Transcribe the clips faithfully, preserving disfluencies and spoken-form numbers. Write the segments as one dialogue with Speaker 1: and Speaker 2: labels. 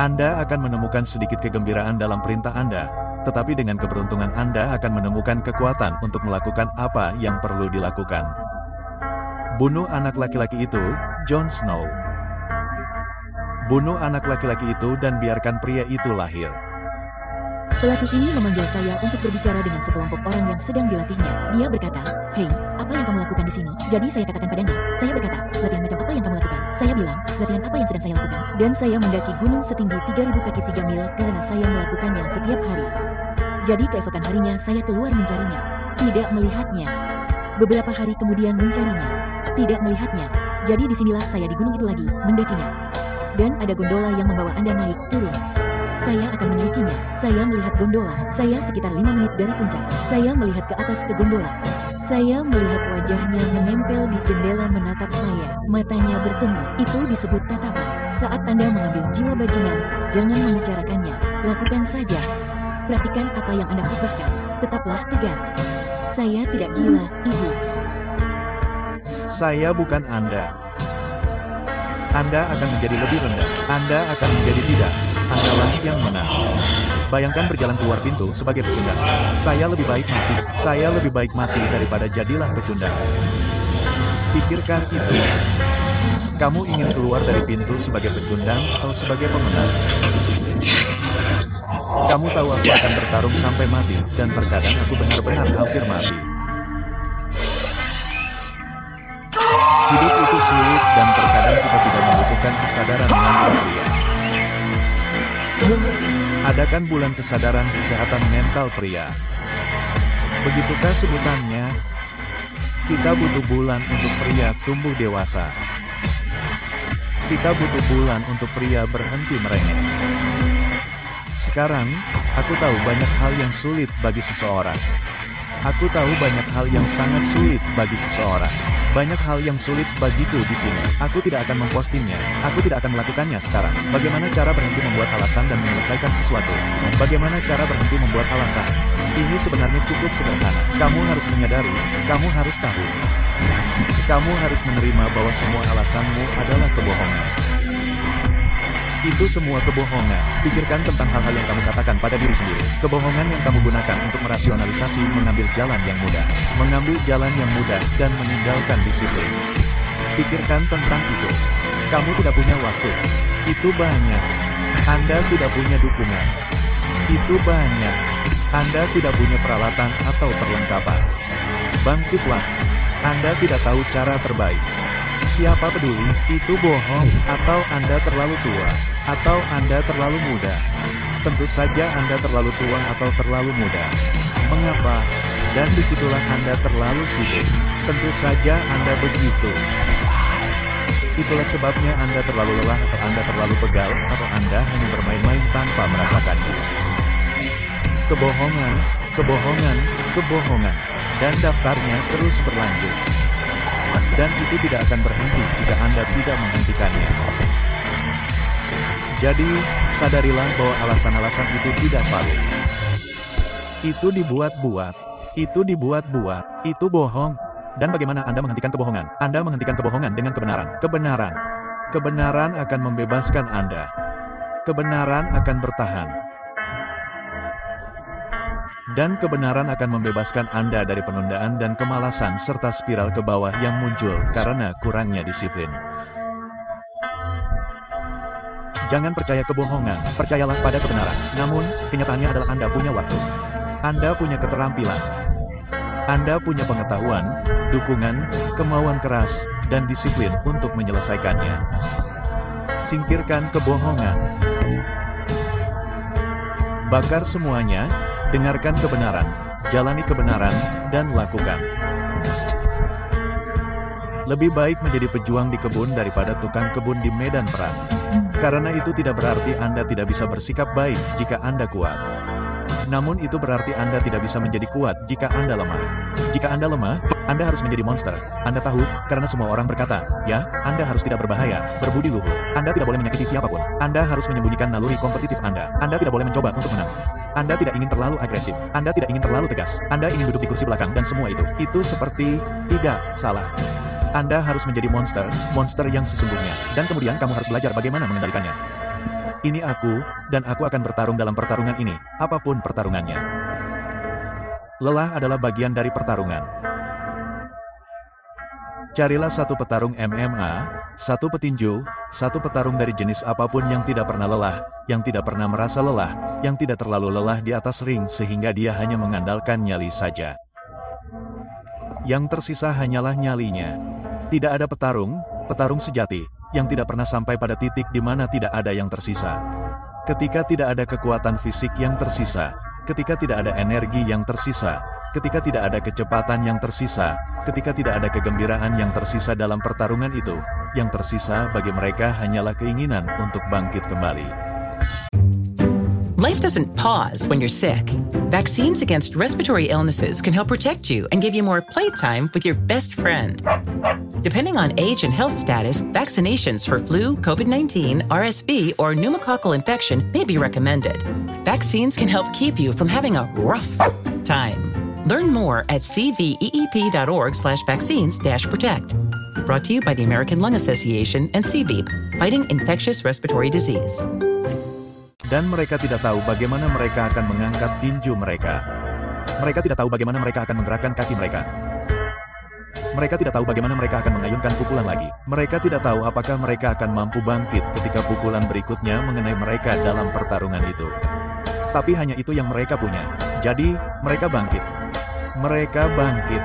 Speaker 1: Anda akan menemukan sedikit kegembiraan dalam perintah Anda, tetapi dengan keberuntungan Anda akan menemukan kekuatan untuk melakukan apa yang perlu dilakukan. Bunuh anak laki-laki itu, Jon Snow. Bunuh anak laki-laki itu dan biarkan pria itu lahir.
Speaker 2: Pelatih ini memanggil saya untuk berbicara dengan sekelompok orang yang sedang dilatihnya. Dia berkata, "Hei, apa yang kamu lakukan di sini?" Jadi saya katakan padanya, "Saya berkata, latihan macam apa yang kamu lakukan?" Saya bilang, "Latihan apa yang sedang saya lakukan?" Dan saya mendaki gunung setinggi tiga ribu kaki tiga mil karena saya melakukannya setiap hari. Jadi keesokan harinya saya keluar mencarinya. Tidak melihatnya. Beberapa hari kemudian mencarinya. Tidak melihatnya. Jadi disinilah saya di gunung itu lagi, mendakinya. Dan ada gondola yang membawa Anda naik turun. Saya akan menaikinya. Saya melihat gondola. Saya sekitar lima menit dari puncak. Saya melihat ke atas ke gondola. Saya melihat wajahnya menempel di jendela menatap saya. Matanya bertemu. Itu disebut tatapan. Saat Anda mengambil jiwa bajingan, jangan membicarakannya. Lakukan saja. Praktikan apa yang Anda khotbahkan. Tetaplah tegar. Saya tidak gila, Ibu.
Speaker 1: Saya bukan Anda. Anda akan menjadi lebih rendah. Anda akan menjadi tidak. Andalah yang menang. Bayangkan berjalan keluar pintu sebagai pecundang. Saya lebih baik mati. Saya lebih baik mati daripada jadilah pecundang. Pikirkan itu. Kamu ingin keluar dari pintu sebagai pecundang atau sebagai pemenang? Kamu tahu aku akan bertarung sampai mati, dan terkadang aku benar-benar hampir mati. Hidup itu sulit dan terkadang kita tidak membutuhkan kesadaran mental pria. Adakan bulan kesadaran kesehatan mental pria. Begitukah sebutannya? Kita butuh bulan untuk pria tumbuh dewasa. Kita butuh bulan untuk pria berhenti merengek. Sekarang, aku tahu banyak hal yang sulit bagi seseorang. Aku tahu banyak hal yang sangat sulit bagi seseorang. Banyak hal yang sulit bagiku di sini. Aku tidak akan mempostingnya. Aku tidak akan melakukannya sekarang. Bagaimana cara berhenti membuat alasan dan menyelesaikan sesuatu? Bagaimana cara berhenti membuat alasan? Ini sebenarnya cukup sederhana. Kamu harus menyadari, kamu harus tahu. Kamu harus menerima bahwa semua alasanmu adalah kebohongan. Itu semua kebohongan. Pikirkan tentang hal-hal yang kamu katakan pada diri sendiri. Kebohongan yang kamu gunakan untuk merasionalisasi mengambil jalan yang mudah. Mengambil jalan yang mudah dan meninggalkan disiplin. Pikirkan tentang itu. Kamu tidak punya waktu. Itu banyak. Anda tidak punya dukungan. Itu banyak. Anda tidak punya peralatan atau perlengkapan. Bangkitlah. Anda tidak tahu cara terbaik. Siapa peduli, itu bohong, atau Anda terlalu tua, atau Anda terlalu muda. Tentu saja Anda terlalu tua atau terlalu muda. Mengapa? Dan disitulah Anda terlalu sibuk. Tentu saja Anda begitu. Itulah sebabnya Anda terlalu lelah atau Anda terlalu pegal, atau Anda hanya bermain-main tanpa merasakannya. Kebohongan, kebohongan, kebohongan, dan daftarnya terus berlanjut. Dan itu tidak akan berhenti jika Anda tidak menghentikannya. Jadi, sadarilah bahwa alasan-alasan itu tidak valid. Itu dibuat-buat. Itu dibuat-buat. Itu bohong. Dan bagaimana Anda menghentikan kebohongan? Anda menghentikan kebohongan dengan kebenaran. Kebenaran. Kebenaran akan membebaskan Anda. Kebenaran akan bertahan. Dan kebenaran akan membebaskan Anda dari penundaan dan kemalasan serta spiral ke bawah yang muncul karena kurangnya disiplin. Jangan percaya kebohongan, percayalah pada kebenaran. Namun, kenyataannya adalah Anda punya waktu. Anda punya keterampilan. Anda punya pengetahuan, dukungan, kemauan keras, dan disiplin untuk menyelesaikannya. Singkirkan kebohongan. Bakar semuanya. Dengarkan kebenaran, jalani kebenaran, dan lakukan. Lebih baik menjadi pejuang di kebun daripada tukang kebun di medan perang. Karena itu tidak berarti Anda tidak bisa bersikap baik jika Anda kuat. Namun itu berarti Anda tidak bisa menjadi kuat jika Anda lemah. Jika Anda lemah, Anda harus menjadi monster. Anda tahu, karena semua orang berkata, ya, Anda harus tidak berbahaya, berbudi luhur. Anda tidak boleh menyakiti siapapun. Anda harus menyembunyikan naluri kompetitif Anda. Anda tidak boleh mencoba untuk menang. Anda tidak ingin terlalu agresif. Anda tidak ingin terlalu tegas. Anda ingin duduk di kursi belakang dan semua itu. Itu seperti tidak salah. Anda harus menjadi monster, monster yang sesungguhnya. Dan kemudian kamu harus belajar bagaimana mengendalikannya. Ini aku, dan aku akan bertarung dalam pertarungan ini, apapun pertarungannya. Lelah adalah bagian dari pertarungan. Carilah satu petarung M M A, satu petinju, satu petarung dari jenis apapun yang tidak pernah lelah, yang tidak pernah merasa lelah, yang tidak terlalu lelah di atas ring sehingga dia hanya mengandalkan nyali saja. Yang tersisa hanyalah nyalinya. Tidak ada petarung, petarung sejati, yang tidak pernah sampai pada titik di mana tidak ada yang tersisa. Ketika tidak ada kekuatan fisik yang tersisa, ketika tidak ada energi yang tersisa, ketika tidak ada kecepatan yang tersisa, ketika tidak ada kegembiraan yang tersisa dalam pertarungan itu, yang tersisa bagi mereka hanyalah keinginan untuk bangkit kembali.
Speaker 3: Life doesn't pause when you're sick. Vaccines against respiratory illnesses can help protect you and give you more playtime with your best friend. Depending on age and health status, vaccinations for flu, COVID nineteen, R S V, or pneumococcal infection may be recommended. Vaccines can help keep you from having a rough time. Learn more at cveep.org slash vaccines dash protect. Brought to you by the American Lung Association and C V E E P, fighting infectious respiratory disease.
Speaker 1: Dan mereka tidak tahu bagaimana mereka akan mengangkat tinju mereka. Mereka tidak tahu bagaimana mereka akan menggerakkan kaki mereka. Mereka tidak tahu bagaimana mereka akan mengayunkan pukulan lagi. Mereka tidak tahu apakah mereka akan mampu bangkit ketika pukulan berikutnya mengenai mereka dalam pertarungan itu. Tapi hanya itu yang mereka punya. Jadi, mereka bangkit. Mereka bangkit.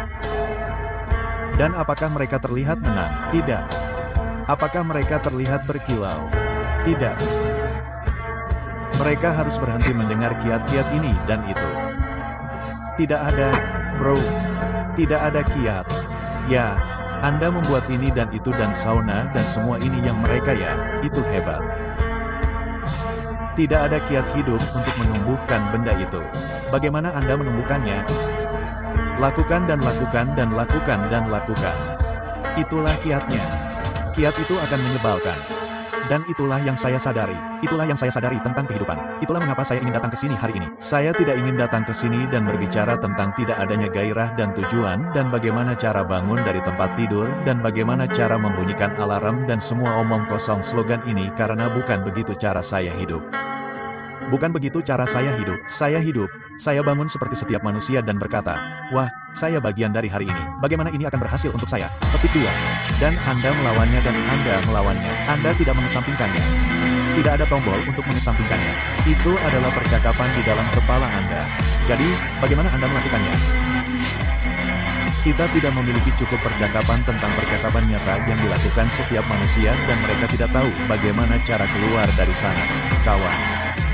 Speaker 1: Dan apakah mereka terlihat menang? Tidak. Apakah mereka terlihat berkilau? Tidak. Mereka harus berhenti mendengar kiat-kiat ini dan itu. Tidak ada, bro. Tidak ada kiat. Ya, Anda membuat ini dan itu dan sauna dan semua ini yang mereka ya, itu hebat. Tidak ada kiat hidup untuk menumbuhkan benda itu. Bagaimana Anda menumbuhkannya? Lakukan dan lakukan dan lakukan dan lakukan. Itulah kiatnya. Kiat itu akan menyebalkan. Dan itulah yang saya sadari. Itulah yang saya sadari tentang kehidupan. Itulah mengapa saya ingin datang ke sini hari ini. Saya tidak ingin datang ke sini dan berbicara tentang tidak adanya gairah dan tujuan, dan bagaimana cara bangun dari tempat tidur, dan bagaimana cara membunyikan alarm dan semua omong kosong slogan ini, karena bukan begitu cara saya hidup. Bukan begitu cara saya hidup. Saya hidup. Saya bangun seperti setiap manusia dan berkata, wah, saya bagian dari hari ini. Bagaimana ini akan berhasil untuk saya? Petik dua. Dan Anda melawannya dan Anda melawannya. Anda tidak mengesampingkannya. Tidak ada tombol untuk mengesampingkannya. Itu adalah percakapan di dalam kepala Anda. Jadi, bagaimana Anda melakukannya? Kita tidak memiliki cukup percakapan tentang percakapan nyata yang dilakukan setiap manusia dan mereka tidak tahu bagaimana cara keluar dari sana, kawan.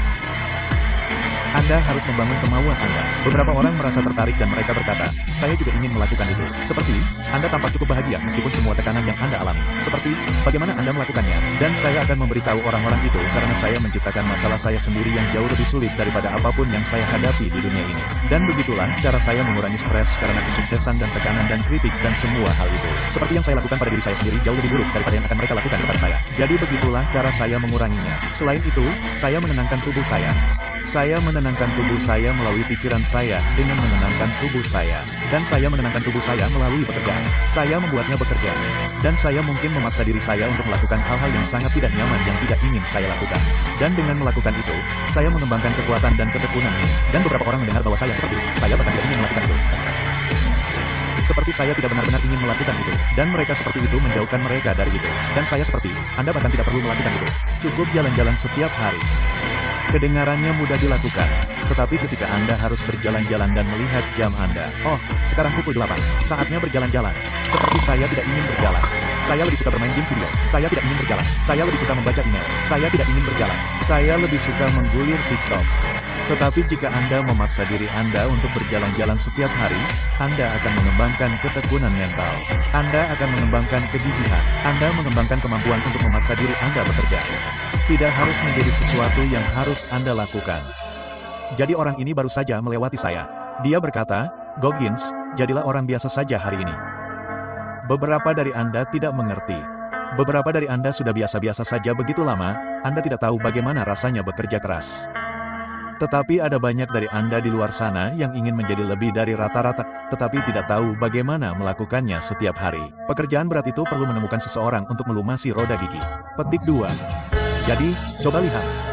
Speaker 1: Anda harus membangun kemauan Anda. Beberapa orang merasa tertarik dan mereka berkata, saya juga ingin melakukan itu. Seperti, Anda tampak cukup bahagia meskipun semua tekanan yang Anda alami. Seperti, bagaimana Anda melakukannya? Dan saya akan memberitahu orang-orang itu karena saya menciptakan masalah saya sendiri yang jauh lebih sulit daripada apapun yang saya hadapi di dunia ini. Dan begitulah cara saya mengurangi stres karena kesuksesan dan tekanan dan kritik dan semua hal itu. Seperti yang saya lakukan pada diri saya sendiri jauh lebih buruk daripada yang akan mereka lakukan kepada saya. Jadi begitulah cara saya menguranginya. Selain itu, saya menenangkan tubuh saya. Saya menenangkan tubuh saya melalui pikiran saya dengan menenangkan tubuh saya. Dan saya menenangkan tubuh saya melalui pekerjaan. Saya membuatnya bekerja. Dan saya mungkin memaksa diri saya untuk melakukan hal-hal yang sangat tidak nyaman yang tidak ingin saya lakukan. Dan dengan melakukan itu, saya mengembangkan kekuatan dan ketekunan ini. Dan beberapa orang mendengar bahwa saya seperti, saya bahkan tidak ingin melakukan itu. Seperti saya tidak benar-benar ingin melakukan itu. Dan mereka seperti itu menjauhkan mereka dari itu. Dan saya seperti, Anda bahkan tidak perlu melakukan itu. Cukup jalan-jalan setiap hari. Kedengarannya mudah dilakukan, tetapi ketika Anda harus berjalan-jalan dan melihat jam Anda, oh, sekarang pukul delapan, saatnya berjalan-jalan. Seperti saya tidak ingin berjalan. Saya lebih suka bermain game video. Saya tidak ingin berjalan. Saya lebih suka membaca email. Saya tidak ingin berjalan. Saya lebih suka menggulir TikTok. Tetapi jika Anda memaksa diri Anda untuk berjalan-jalan setiap hari, Anda akan mengembangkan ketekunan mental. Anda akan mengembangkan kegigihan. Anda mengembangkan kemampuan untuk memaksa diri Anda bekerja. Tidak harus menjadi sesuatu yang harus Anda lakukan. Jadi orang ini baru saja melewati saya. Dia berkata, Goggins, jadilah orang biasa saja hari ini. Beberapa dari Anda tidak mengerti. Beberapa dari Anda sudah biasa-biasa saja begitu lama, Anda tidak tahu bagaimana rasanya bekerja keras. Tetapi ada banyak dari Anda di luar sana yang ingin menjadi lebih dari rata-rata, tetapi tidak tahu bagaimana melakukannya setiap hari. Pekerjaan berat itu perlu menemukan seseorang untuk melumasi roda gigi. Petik dua. Jadi, coba lihat.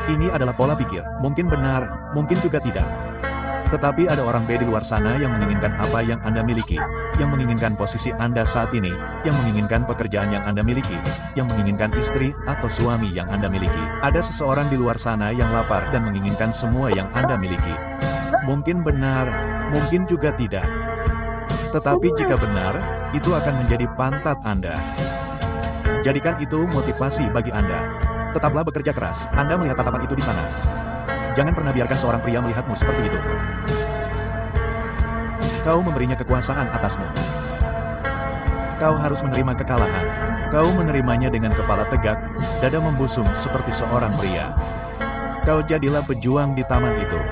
Speaker 1: Ini adalah pola pikir. Mungkin benar, mungkin juga tidak. Tetapi ada orang B di luar sana yang menginginkan apa yang Anda miliki, yang menginginkan posisi Anda saat ini, yang menginginkan pekerjaan yang Anda miliki, yang menginginkan istri atau suami yang Anda miliki. Ada seseorang di luar sana yang lapar dan menginginkan semua yang Anda miliki. Mungkin benar, mungkin juga tidak. Tetapi jika benar, itu akan menjadi pantat Anda. Jadikan itu motivasi bagi Anda. Tetaplah bekerja keras. Anda melihat tatapan itu di sana. Jangan pernah biarkan seorang pria melihatmu seperti itu. Kau memberinya kekuasaan atasmu. Kau harus menerima kekalahan. Kau menerimanya dengan kepala tegak, dada membusung seperti seorang pria. Kau jadilah pejuang di taman itu.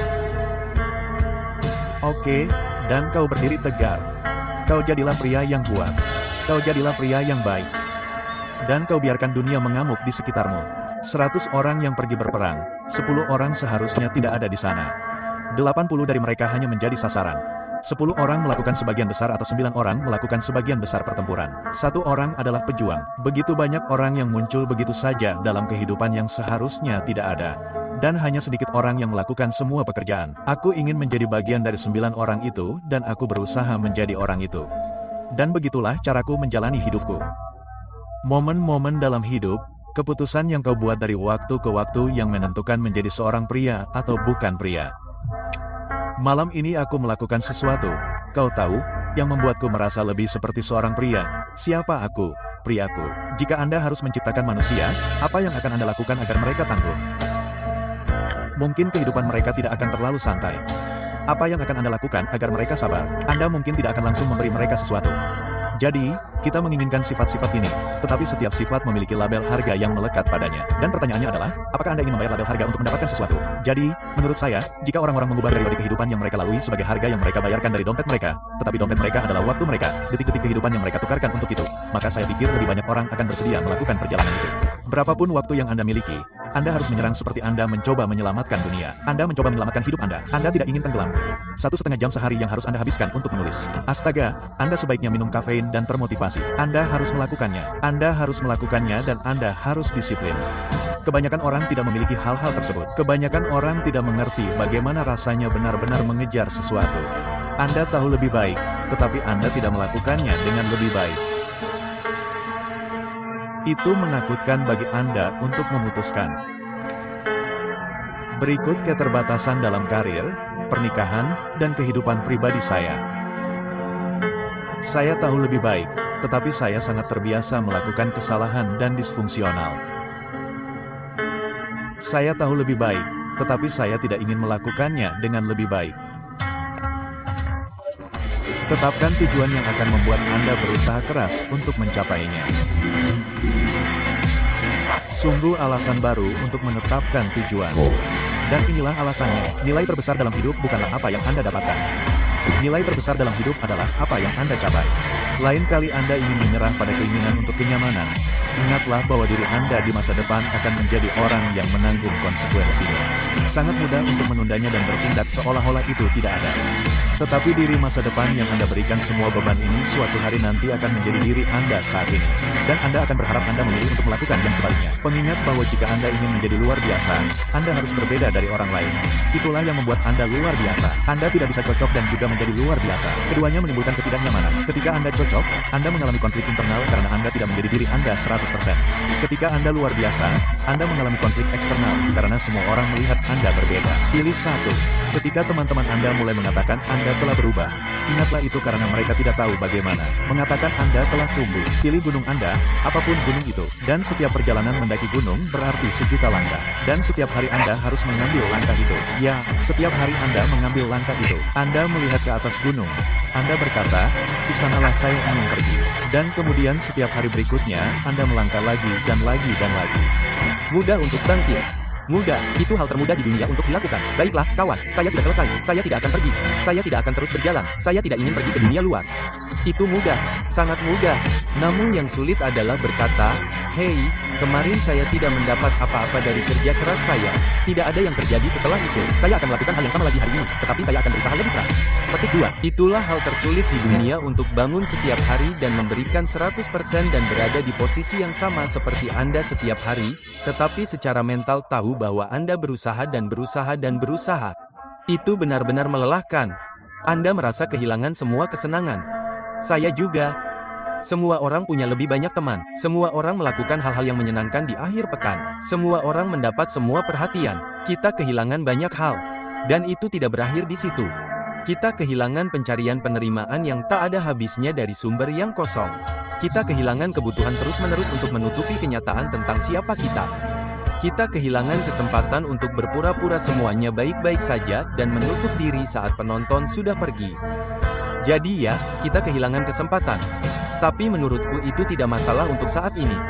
Speaker 1: Oke, dan kau berdiri tegar. Kau jadilah pria yang kuat. Kau jadilah pria yang baik. Dan kau biarkan dunia mengamuk di sekitarmu. Seratus orang yang pergi berperang, sepuluh orang seharusnya tidak ada di sana. Delapan puluh dari mereka hanya menjadi sasaran. Sepuluh orang melakukan sebagian besar atau sembilan orang melakukan sebagian besar pertempuran. Satu orang adalah pejuang. Begitu banyak orang yang muncul begitu saja dalam kehidupan yang seharusnya tidak ada. Dan hanya sedikit orang yang melakukan semua pekerjaan. Aku ingin menjadi bagian dari sembilan orang itu, dan aku berusaha menjadi orang itu. Dan begitulah caraku menjalani hidupku. Momen-momen dalam hidup, keputusan yang kau buat dari waktu ke waktu yang menentukan menjadi seorang pria atau bukan pria. Malam ini aku melakukan sesuatu, kau tahu, yang membuatku merasa lebih seperti seorang pria. Siapa aku? Priaku. Jika Anda harus menciptakan manusia, apa yang akan Anda lakukan agar mereka tangguh? Mungkin kehidupan mereka tidak akan terlalu santai. Apa yang akan Anda lakukan agar mereka sabar? Anda mungkin tidak akan langsung memberi mereka sesuatu. Jadi, kita menginginkan sifat-sifat ini, tetapi setiap sifat memiliki label harga yang melekat padanya. Dan pertanyaannya adalah, apakah Anda ingin membayar label harga untuk mendapatkan sesuatu? Jadi, menurut saya, jika orang-orang mengubah periode kehidupan yang mereka lalui sebagai harga yang mereka bayarkan dari dompet mereka, tetapi dompet mereka adalah waktu mereka, detik-detik kehidupan yang mereka tukarkan untuk itu, maka saya pikir lebih banyak orang akan bersedia melakukan perjalanan itu. Berapapun waktu yang Anda miliki, Anda harus menyerang seperti Anda mencoba menyelamatkan dunia. Anda mencoba menyelamatkan hidup Anda. Anda tidak ingin tenggelam. Satu setengah jam sehari yang harus Anda habiskan untuk menulis. Astaga, Anda sebaiknya minum kafein dan termotivasi. Anda harus melakukannya. Anda harus melakukannya dan Anda harus disiplin. Kebanyakan orang tidak memiliki hal-hal tersebut. Kebanyakan orang tidak mengerti bagaimana rasanya benar-benar mengejar sesuatu. Anda tahu lebih baik, tetapi Anda tidak melakukannya dengan lebih baik. Itu menakutkan bagi Anda untuk memutuskan. Berikut keterbatasan dalam karir, pernikahan, dan kehidupan pribadi saya. Saya tahu lebih baik, tetapi saya sangat terbiasa melakukan kesalahan dan disfungsional. Saya tahu lebih baik, tetapi saya tidak ingin melakukannya dengan lebih baik. Tetapkan tujuan yang akan membuat Anda berusaha keras untuk mencapainya. Sungguh alasan baru untuk menetapkan tujuan. Dan inilah alasannya, nilai terbesar dalam hidup bukanlah apa yang Anda dapatkan. Nilai terbesar dalam hidup adalah apa yang Anda capai. Lain kali Anda ingin menyerah pada keinginan untuk kenyamanan, ingatlah bahwa diri Anda di masa depan akan menjadi orang yang menanggung konsekuensinya. Sangat mudah untuk menundanya dan bertindak seolah-olah itu tidak ada. Tetapi diri masa depan yang Anda berikan semua beban ini suatu hari nanti akan menjadi diri Anda saat ini. Dan Anda akan berharap Anda memilih untuk melakukan yang sebaliknya. Pengingat bahwa jika Anda ingin menjadi luar biasa, Anda harus berbeda dari orang lain. Itulah yang membuat Anda luar biasa. Anda tidak bisa cocok dan juga menjadi luar biasa. Keduanya menimbulkan ketidaknyamanan. Ketika Anda cocok, Anda mengalami konflik internal karena Anda tidak menjadi diri Anda seratus persen. Ketika Anda luar biasa, Anda mengalami konflik eksternal karena semua orang melihat Anda berbeda. Pilih satu. Ketika teman-teman Anda mulai mengatakan Anda telah berubah, ingatlah itu karena mereka tidak tahu bagaimana mengatakan Anda telah tumbuh. Pilih gunung Anda, apapun gunung itu. Dan setiap perjalanan mendaki gunung berarti sejuta langkah. Dan setiap hari Anda harus mengambil langkah itu. Ya, setiap hari Anda mengambil langkah itu. Anda melihat ke atas gunung. Anda berkata, di sanalah saya ingin pergi. Dan kemudian setiap hari berikutnya, Anda melangkah lagi dan lagi dan lagi.
Speaker 4: Mudah untuk bangkit. Mudah, itu hal termudah di dunia untuk dilakukan. Baiklah, kawan, saya sudah selesai. Saya tidak akan pergi. Saya tidak akan terus berjalan. Saya tidak ingin pergi ke dunia luar. Itu mudah, sangat mudah. Namun yang sulit adalah berkata, Hei, kemarin saya tidak mendapat apa-apa dari kerja keras saya. Tidak ada yang terjadi setelah itu. Saya akan melakukan hal yang sama lagi hari ini, tetapi saya akan berusaha lebih keras. Petik dua. Itulah hal tersulit di dunia untuk bangun setiap hari dan memberikan seratus persen dan berada di posisi yang sama seperti Anda setiap hari, tetapi secara mental tahu bahwa Anda berusaha dan berusaha dan berusaha. Itu benar-benar melelahkan. Anda merasa kehilangan semua kesenangan. Saya juga. Semua orang punya lebih banyak teman. Semua orang melakukan hal-hal yang menyenangkan di akhir pekan. Semua orang mendapat semua perhatian. Kita kehilangan banyak hal. Dan itu tidak berakhir di situ. Kita kehilangan pencarian penerimaan yang tak ada habisnya dari sumber yang kosong. Kita kehilangan kebutuhan terus-menerus untuk menutupi kenyataan tentang siapa kita. Kita kehilangan kesempatan untuk berpura-pura semuanya baik-baik saja dan menutup diri saat penonton sudah pergi. Jadi ya, kita kehilangan kesempatan. Tapi menurutku itu tidak masalah untuk saat ini.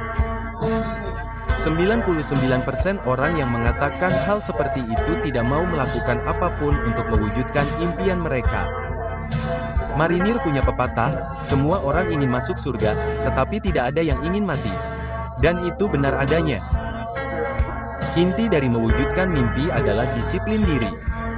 Speaker 4: sembilan puluh sembilan persen orang yang mengatakan hal seperti itu tidak mau melakukan apapun untuk mewujudkan impian mereka. Marinir punya pepatah, semua orang ingin masuk surga, tetapi tidak ada yang ingin mati. Dan itu benar adanya. Inti dari mewujudkan mimpi adalah disiplin diri.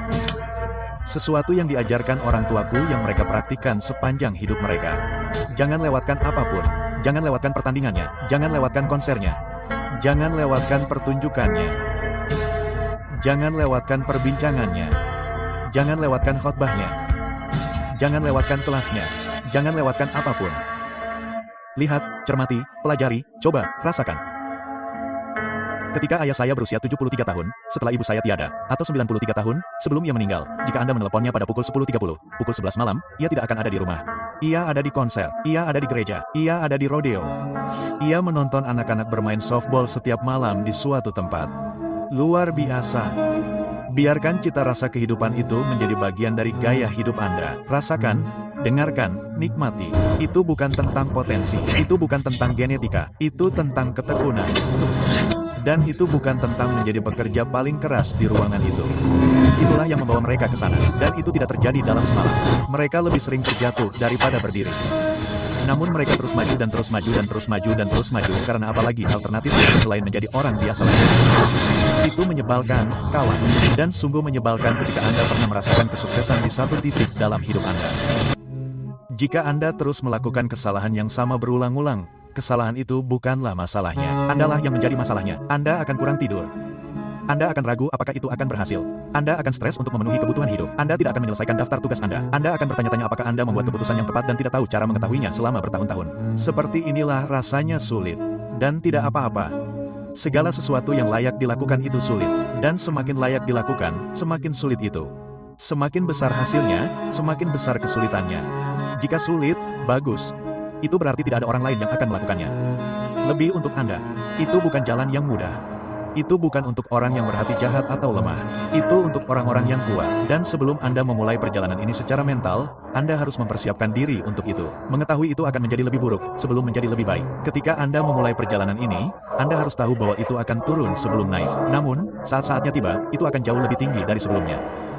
Speaker 1: Sesuatu yang diajarkan orang tuaku yang mereka praktikkan sepanjang hidup mereka. Jangan lewatkan apapun. Jangan lewatkan pertandingannya. Jangan lewatkan konsernya. Jangan lewatkan pertunjukannya. Jangan lewatkan perbincangannya. Jangan lewatkan khotbahnya. Jangan lewatkan kelasnya. Jangan lewatkan apapun. Lihat, cermati, pelajari, coba, rasakan. Ketika ayah saya berusia tujuh puluh tiga tahun, setelah ibu saya tiada, atau sembilan puluh tiga tahun, sebelum ia meninggal, jika Anda meneleponnya pada pukul sepuluh tiga puluh, pukul sebelas malam, ia tidak akan ada di rumah. Ia ada di konser, ia ada di gereja, ia ada di rodeo. Ia menonton anak-anak bermain softball setiap malam di suatu tempat. Luar biasa. Biarkan cita rasa kehidupan itu menjadi bagian dari gaya hidup Anda. Rasakan, dengarkan, nikmati. Itu bukan tentang potensi, itu bukan tentang genetika, itu tentang ketekunan. Dan itu bukan tentang menjadi pekerja paling keras di ruangan itu. Itulah yang membawa mereka ke sana, dan itu tidak terjadi dalam semalam. Mereka lebih sering terjatuh daripada berdiri. Namun mereka terus maju dan terus maju dan terus maju dan terus maju karena apalagi alternatif selain menjadi orang biasa lagi. Itu menyebalkan, kawan, dan sungguh menyebalkan ketika Anda pernah merasakan kesuksesan di satu titik dalam hidup Anda. Jika Anda terus melakukan kesalahan yang sama berulang-ulang, kesalahan itu bukanlah masalahnya. Andalah yang menjadi masalahnya. Anda akan kurang tidur. Anda akan ragu apakah itu akan berhasil. Anda akan stres untuk memenuhi kebutuhan hidup. Anda tidak akan menyelesaikan daftar tugas Anda. Anda akan bertanya-tanya apakah Anda membuat keputusan yang tepat dan tidak tahu cara mengetahuinya selama bertahun-tahun. Seperti inilah rasanya sulit. Dan tidak apa-apa. Segala sesuatu yang layak dilakukan itu sulit. Dan semakin layak dilakukan, semakin sulit itu. Semakin besar hasilnya, semakin besar kesulitannya. Jika sulit, bagus. Itu berarti tidak ada orang lain yang akan melakukannya. Lebih untuk Anda. Itu bukan jalan yang mudah. Itu bukan untuk orang yang berhati jahat atau lemah. Itu untuk orang-orang yang kuat. Dan sebelum Anda memulai perjalanan ini secara mental, Anda harus mempersiapkan diri untuk itu. Mengetahui itu akan menjadi lebih buruk, sebelum menjadi lebih baik. Ketika Anda memulai perjalanan ini, Anda harus tahu bahwa itu akan turun sebelum naik. Namun, saat-saatnya tiba, itu akan jauh lebih tinggi dari sebelumnya.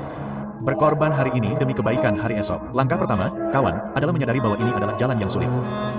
Speaker 1: Berkorban hari ini demi kebaikan hari esok. Langkah pertama, kawan, adalah menyadari bahwa ini adalah jalan yang sulit.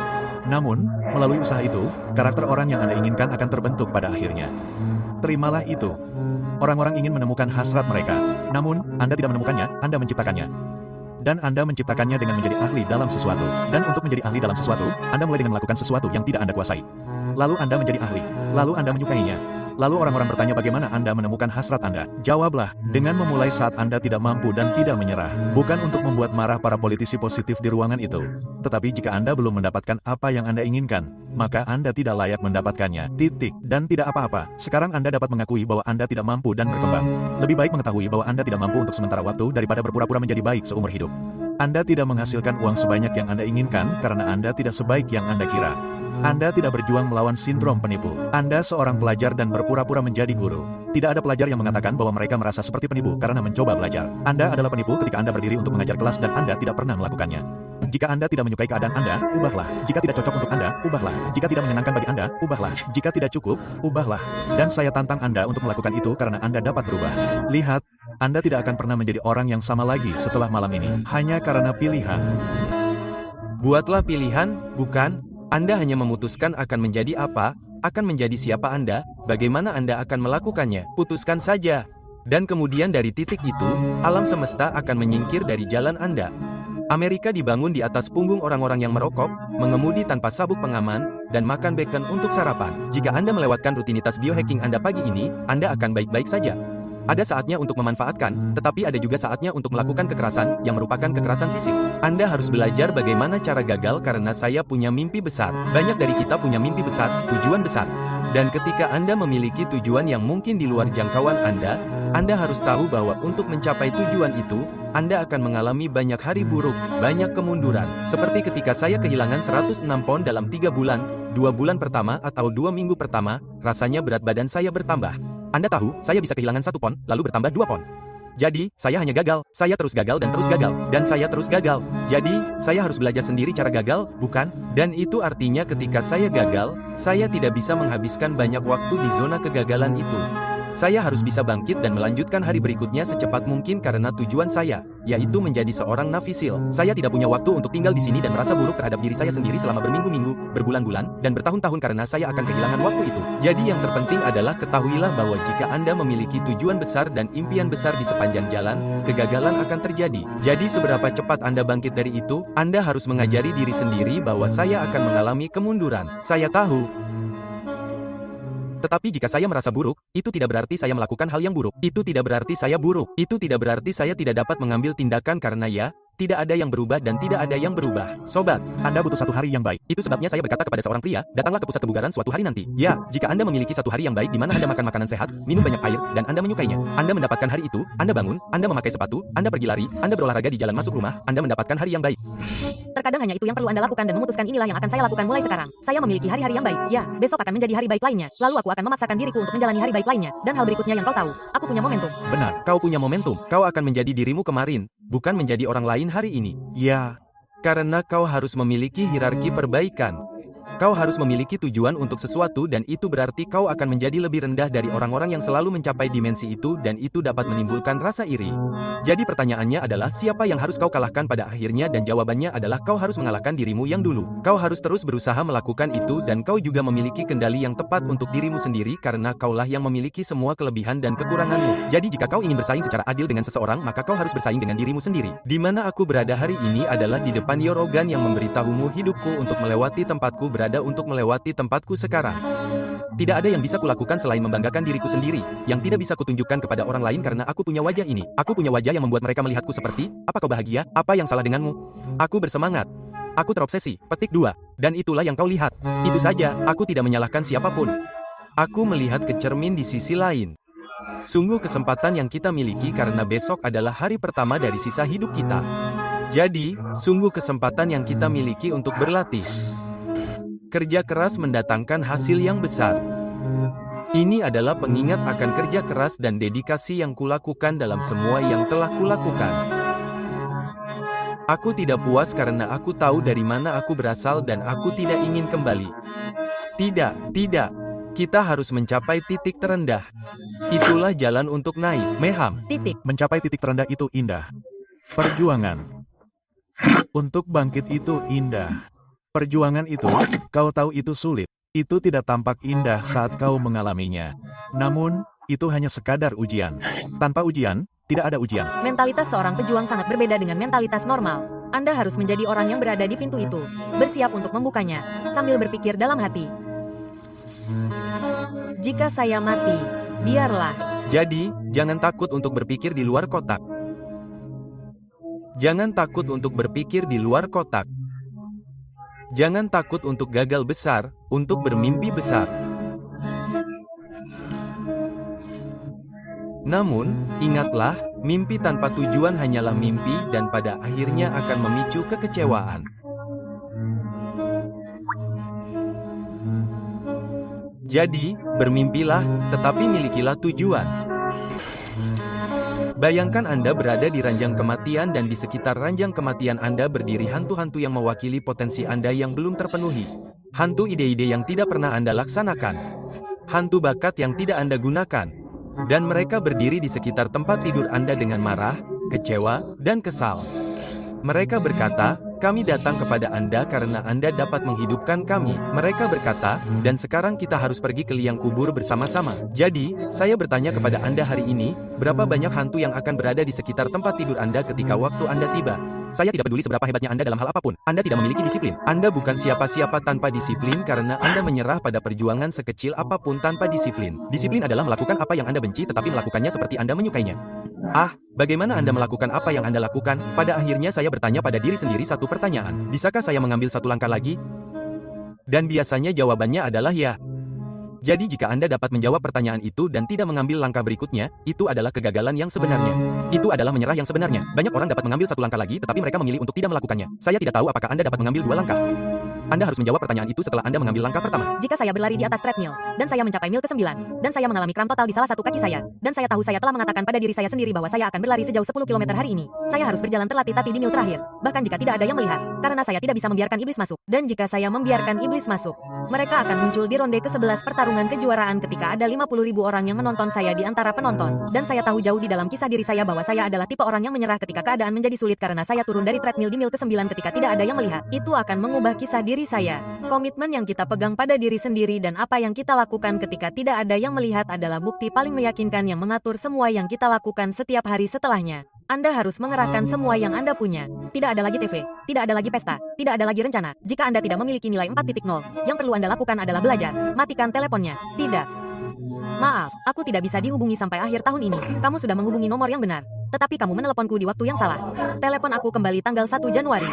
Speaker 1: Namun, melalui usaha itu, karakter orang yang Anda inginkan akan terbentuk pada akhirnya. Terimalah itu. Orang-orang ingin menemukan hasrat mereka. Namun, Anda tidak menemukannya, Anda menciptakannya. Dan Anda menciptakannya dengan menjadi ahli dalam sesuatu. Dan untuk menjadi ahli dalam sesuatu, Anda mulai dengan melakukan sesuatu yang tidak Anda kuasai. Lalu Anda menjadi ahli. Lalu Anda menyukainya. Lalu orang-orang bertanya bagaimana Anda menemukan hasrat Anda. Jawablah, dengan memulai saat Anda tidak mampu dan tidak menyerah. Bukan untuk membuat marah para politisi positif di ruangan itu. Tetapi jika Anda belum mendapatkan apa yang Anda inginkan, maka Anda tidak layak mendapatkannya. Titik. Dan tidak apa-apa. Sekarang Anda dapat mengakui bahwa Anda tidak mampu dan berkembang. Lebih baik mengetahui bahwa Anda tidak mampu untuk sementara waktu daripada berpura-pura menjadi baik seumur hidup. Anda tidak menghasilkan uang sebanyak yang Anda inginkan karena Anda tidak sebaik yang Anda kira. Anda tidak berjuang melawan sindrom penipu. Anda seorang pelajar dan berpura-pura menjadi guru. Tidak ada pelajar yang mengatakan bahwa mereka merasa seperti penipu karena mencoba belajar. Anda adalah penipu ketika Anda berdiri untuk mengajar kelas dan Anda tidak pernah melakukannya. Jika Anda tidak menyukai keadaan Anda, ubahlah. Jika tidak cocok untuk Anda, ubahlah. Jika tidak menyenangkan bagi Anda, ubahlah. Jika tidak cukup, ubahlah. Dan saya tantang Anda untuk melakukan itu karena Anda dapat berubah. Lihat, Anda tidak akan pernah menjadi orang yang sama lagi setelah malam ini. Hanya karena pilihan.
Speaker 4: Buatlah pilihan, bukan? Anda hanya memutuskan akan menjadi apa, akan menjadi siapa Anda, bagaimana Anda akan melakukannya, putuskan saja. Dan kemudian dari titik itu, alam semesta akan menyingkir dari jalan Anda. Amerika dibangun di atas punggung orang-orang yang merokok, mengemudi tanpa sabuk pengaman, dan makan bacon untuk sarapan. Jika Anda melewatkan rutinitas biohacking Anda pagi ini, Anda akan baik-baik saja. Ada saatnya untuk memanfaatkan, tetapi ada juga saatnya untuk melakukan kekerasan, yang merupakan kekerasan fisik. Anda harus belajar bagaimana cara gagal karena saya punya mimpi besar. Banyak dari kita punya mimpi besar, tujuan besar. Dan ketika Anda memiliki tujuan yang mungkin di luar jangkauan Anda, Anda harus tahu bahwa untuk mencapai tujuan itu, Anda akan mengalami banyak hari buruk, banyak kemunduran. Seperti ketika saya kehilangan seratus enam pound dalam tiga bulan, dua bulan pertama atau dua minggu pertama, rasanya berat badan saya bertambah. Anda tahu, saya bisa kehilangan satu pon, lalu bertambah dua pon. Jadi, saya hanya gagal, saya terus gagal dan terus gagal, dan saya terus gagal. Jadi, saya harus belajar sendiri cara gagal, bukan? Dan itu artinya ketika saya gagal, saya tidak bisa menghabiskan banyak waktu di zona kegagalan itu. Saya harus bisa bangkit dan melanjutkan hari berikutnya secepat mungkin karena tujuan saya, yaitu menjadi seorang navisil. Saya tidak punya waktu untuk tinggal di sini dan merasa buruk terhadap diri saya sendiri selama berminggu-minggu, berbulan-bulan, dan bertahun-tahun karena saya akan kehilangan waktu itu. Jadi yang terpenting adalah ketahuilah bahwa jika Anda memiliki tujuan besar dan impian besar di sepanjang jalan, kegagalan akan terjadi. Jadi seberapa cepat Anda bangkit dari itu, Anda harus mengajari diri sendiri bahwa saya akan mengalami kemunduran. Saya tahu. Tetapi jika saya merasa buruk, itu tidak berarti saya melakukan hal yang buruk. Itu tidak berarti saya buruk. Itu tidak berarti saya tidak dapat mengambil tindakan karena ya, tidak ada yang berubah dan tidak ada yang berubah. Sobat,
Speaker 1: Anda butuh satu hari yang baik.
Speaker 4: Itu sebabnya saya berkata kepada seorang pria, datanglah ke pusat kebugaran suatu hari nanti. Ya, jika Anda memiliki satu hari yang baik di mana Anda makan makanan sehat, minum banyak air, dan Anda menyukainya. Anda mendapatkan hari itu, Anda bangun, Anda memakai sepatu, Anda pergi lari, Anda berolahraga di jalan masuk rumah, Anda mendapatkan hari yang baik.
Speaker 2: Terkadang hanya itu yang perlu Anda lakukan dan memutuskan inilah yang akan saya lakukan mulai sekarang. Saya memiliki hari-hari yang baik. Ya, besok akan menjadi hari baik lainnya. Lalu aku akan memaksakan diriku untuk menjalani hari baik lainnya. Dan hal berikutnya yang kau tahu, aku punya momentum.
Speaker 4: Benar, kau punya momentum. Kau akan menjadi dirimu kemarin, bukan menjadi orang lain hari ini.
Speaker 1: Ya,
Speaker 4: Karena kau harus memiliki hierarki perbaikan. Kau harus memiliki tujuan untuk sesuatu dan itu berarti kau akan menjadi lebih rendah dari orang-orang yang selalu mencapai dimensi itu dan itu dapat menimbulkan rasa iri. Jadi pertanyaannya adalah siapa yang harus kau kalahkan pada akhirnya dan jawabannya adalah kau harus mengalahkan dirimu yang dulu. Kau harus terus berusaha melakukan itu dan kau juga memiliki kendali yang tepat untuk dirimu sendiri karena kaulah yang memiliki semua kelebihan dan kekuranganmu. Jadi jika kau ingin bersaing secara adil dengan seseorang maka kau harus bersaing dengan dirimu sendiri. Di mana aku berada hari ini adalah di depan Yorogan yang memberitahumu hidupku untuk melewati tempatku berada untuk melewati tempatku sekarang. Tidak ada yang bisa kulakukan selain membanggakan diriku sendiri, yang tidak bisa kutunjukkan kepada orang lain karena aku punya wajah ini. Aku punya wajah yang membuat mereka melihatku seperti, apa kau bahagia? Apa yang salah denganmu? Aku bersemangat. Aku terobsesi. Petik dua. Dan itulah yang kau lihat. Itu saja, aku tidak menyalahkan siapapun. Aku melihat ke cermin di sisi lain. Sungguh kesempatan yang kita miliki karena besok adalah hari pertama dari sisa hidup kita. Jadi, sungguh kesempatan yang kita miliki untuk berlatih. Kerja keras mendatangkan hasil yang besar. Ini adalah pengingat akan kerja keras dan dedikasi yang kulakukan dalam semua yang telah kulakukan. Aku tidak puas karena aku tahu dari mana aku berasal dan aku tidak ingin kembali. Tidak, tidak. Kita harus mencapai titik terendah. Itulah jalan untuk naik. Meham.
Speaker 2: Titik.
Speaker 1: Mencapai titik terendah itu indah. Perjuangan. Untuk bangkit itu indah. Perjuangan itu, kau tahu itu sulit. Itu tidak tampak indah saat kau mengalaminya. Namun, itu hanya sekadar ujian. Tanpa ujian, tidak ada ujian.
Speaker 2: Mentalitas seorang pejuang sangat berbeda dengan mentalitas normal. Anda harus menjadi orang yang berada di pintu itu, bersiap untuk membukanya, sambil berpikir dalam hati. Jika saya mati, biarlah.
Speaker 4: Jadi, jangan takut untuk berpikir di luar kotak. Jangan takut untuk berpikir di luar kotak. Jangan takut untuk gagal besar, untuk bermimpi besar. Namun, ingatlah, mimpi tanpa tujuan hanyalah mimpi dan pada akhirnya akan memicu kekecewaan. Jadi, bermimpilah, tetapi milikilah tujuan. Bayangkan Anda berada di ranjang kematian dan di sekitar ranjang kematian Anda berdiri hantu-hantu yang mewakili potensi Anda yang belum terpenuhi. Hantu ide-ide yang tidak pernah Anda laksanakan. Hantu bakat yang tidak Anda gunakan. Dan mereka berdiri di sekitar tempat tidur Anda dengan marah, kecewa, dan kesal. Mereka berkata, Kami datang kepada Anda karena Anda dapat menghidupkan kami. Mereka berkata, dan sekarang kita harus pergi ke liang kubur bersama-sama. Jadi, saya bertanya kepada Anda hari ini, berapa banyak hantu yang akan berada di sekitar tempat tidur Anda ketika waktu Anda tiba? Saya tidak peduli seberapa hebatnya Anda dalam hal apapun. Anda tidak memiliki disiplin. Anda bukan siapa-siapa tanpa disiplin karena Anda menyerah pada perjuangan sekecil apapun tanpa disiplin. Disiplin adalah melakukan apa yang Anda benci tetapi melakukannya seperti Anda menyukainya. Ah, bagaimana Anda melakukan apa yang Anda lakukan? Pada akhirnya saya bertanya pada diri sendiri satu pertanyaan. Bisakah saya mengambil satu langkah lagi? Dan biasanya jawabannya adalah ya. Jadi jika Anda dapat menjawab pertanyaan itu dan tidak mengambil langkah berikutnya, itu adalah kegagalan yang sebenarnya. Itu adalah menyerah yang sebenarnya. Banyak orang dapat mengambil satu langkah lagi tetapi mereka memilih untuk tidak melakukannya. Saya tidak tahu apakah Anda dapat mengambil dua langkah. Anda harus menjawab pertanyaan itu setelah Anda mengambil langkah pertama.
Speaker 2: Jika saya berlari di atas treadmill, dan saya mencapai mil kesembilan, dan saya mengalami kram total di salah satu kaki saya, dan saya tahu saya telah mengatakan pada diri saya sendiri bahwa saya akan berlari sejauh sepuluh kilometer hari ini, saya harus berjalan terlatih-tatih di mil terakhir, bahkan jika tidak ada yang melihat, karena saya tidak bisa membiarkan iblis masuk. Dan jika saya membiarkan iblis masuk, mereka akan muncul di ronde kesebelas pertarungan kejuaraan ketika ada lima puluh ribu orang yang menonton saya di antara penonton, dan saya tahu jauh di dalam kisah diri saya bahwa saya adalah tipe orang yang menyerah ketika keadaan menjadi sulit karena saya turun dari treadmill di mil kesembilan ketika tidak ada yang melihat. Itu akan mengubah kisah diri saya. Komitmen yang kita pegang pada diri sendiri dan apa yang kita lakukan ketika tidak ada yang melihat adalah bukti paling meyakinkan yang mengatur semua yang kita lakukan setiap hari setelahnya. Anda harus mengerahkan semua yang Anda punya. Tidak ada lagi T V, tidak ada lagi pesta, tidak ada lagi rencana. Jika Anda tidak memiliki nilai empat titik nol, yang perlu Anda lakukan adalah belajar. Matikan teleponnya. Tidak. Maaf, aku tidak bisa dihubungi sampai akhir tahun ini. Kamu sudah menghubungi nomor yang benar, tetapi kamu meneleponku di waktu yang salah. Telepon aku kembali tanggal satu Januari.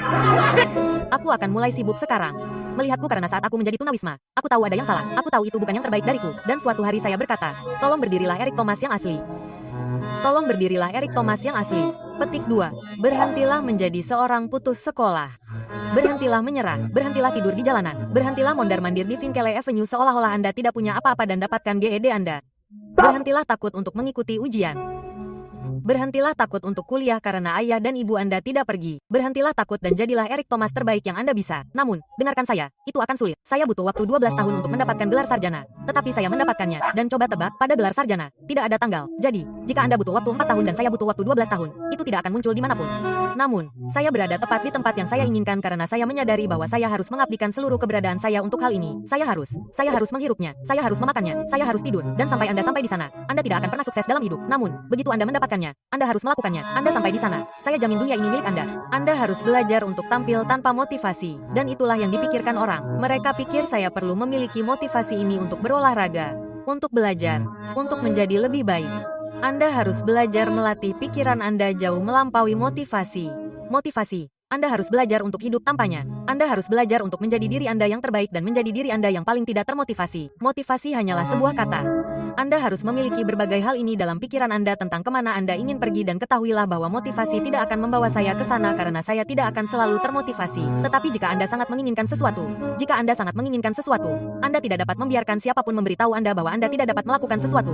Speaker 2: Aku akan mulai sibuk sekarang. Melihatku karena saat aku menjadi tunawisma, aku tahu ada yang salah. Aku tahu itu bukan yang terbaik dariku. Dan suatu hari saya berkata, tolong berdirilah Eric Thomas yang asli. Tolong berdirilah Eric Thomas yang asli. Petik dua. Berhentilah menjadi seorang putus sekolah. Berhentilah menyerah, berhentilah tidur di jalanan, berhentilah mondar-mandir di Vinkele Avenue seolah-olah Anda tidak punya apa-apa dan dapatkan G E D Anda. Berhentilah takut untuk mengikuti ujian. Berhentilah takut untuk kuliah karena ayah dan ibu Anda tidak pergi. Berhentilah takut dan jadilah Eric Thomas terbaik yang Anda bisa. Namun, dengarkan saya, itu akan sulit. Saya butuh waktu dua belas tahun untuk mendapatkan gelar sarjana. Tetapi saya mendapatkannya. Dan coba tebak, pada gelar sarjana, tidak ada tanggal. Jadi, jika Anda butuh waktu empat tahun dan saya butuh waktu dua belas tahun, itu tidak akan muncul dimanapun. Namun, saya berada tepat di tempat yang saya inginkan karena saya menyadari bahwa saya harus mengabdikan seluruh keberadaan saya untuk hal ini. Saya harus, saya harus menghirupnya, saya harus memakannya, saya harus tidur. Dan sampai Anda sampai di sana, Anda tidak akan pernah sukses dalam hidup. Namun, begitu Anda mendapatkannya, Anda harus melakukannya. Anda sampai di sana, saya jamin dunia ini milik Anda. Anda harus belajar untuk tampil tanpa motivasi. Dan itulah yang dipikirkan orang. Mereka pikir saya perlu memiliki motivasi ini untuk berolahraga, untuk belajar, untuk menjadi lebih baik. Anda harus belajar melatih pikiran Anda jauh melampaui motivasi. Motivasi. Anda harus belajar untuk hidup tanpanya. Anda harus belajar untuk menjadi diri Anda yang terbaik dan menjadi diri Anda yang paling tidak termotivasi. Motivasi hanyalah sebuah kata. Anda harus memiliki berbagai hal ini dalam pikiran Anda tentang kemana Anda ingin pergi dan ketahuilah bahwa motivasi tidak akan membawa saya ke sana karena saya tidak akan selalu termotivasi. Tetapi jika Anda sangat menginginkan sesuatu, jika Anda sangat menginginkan sesuatu, Anda tidak dapat membiarkan siapapun memberitahu Anda bahwa Anda tidak dapat melakukan sesuatu.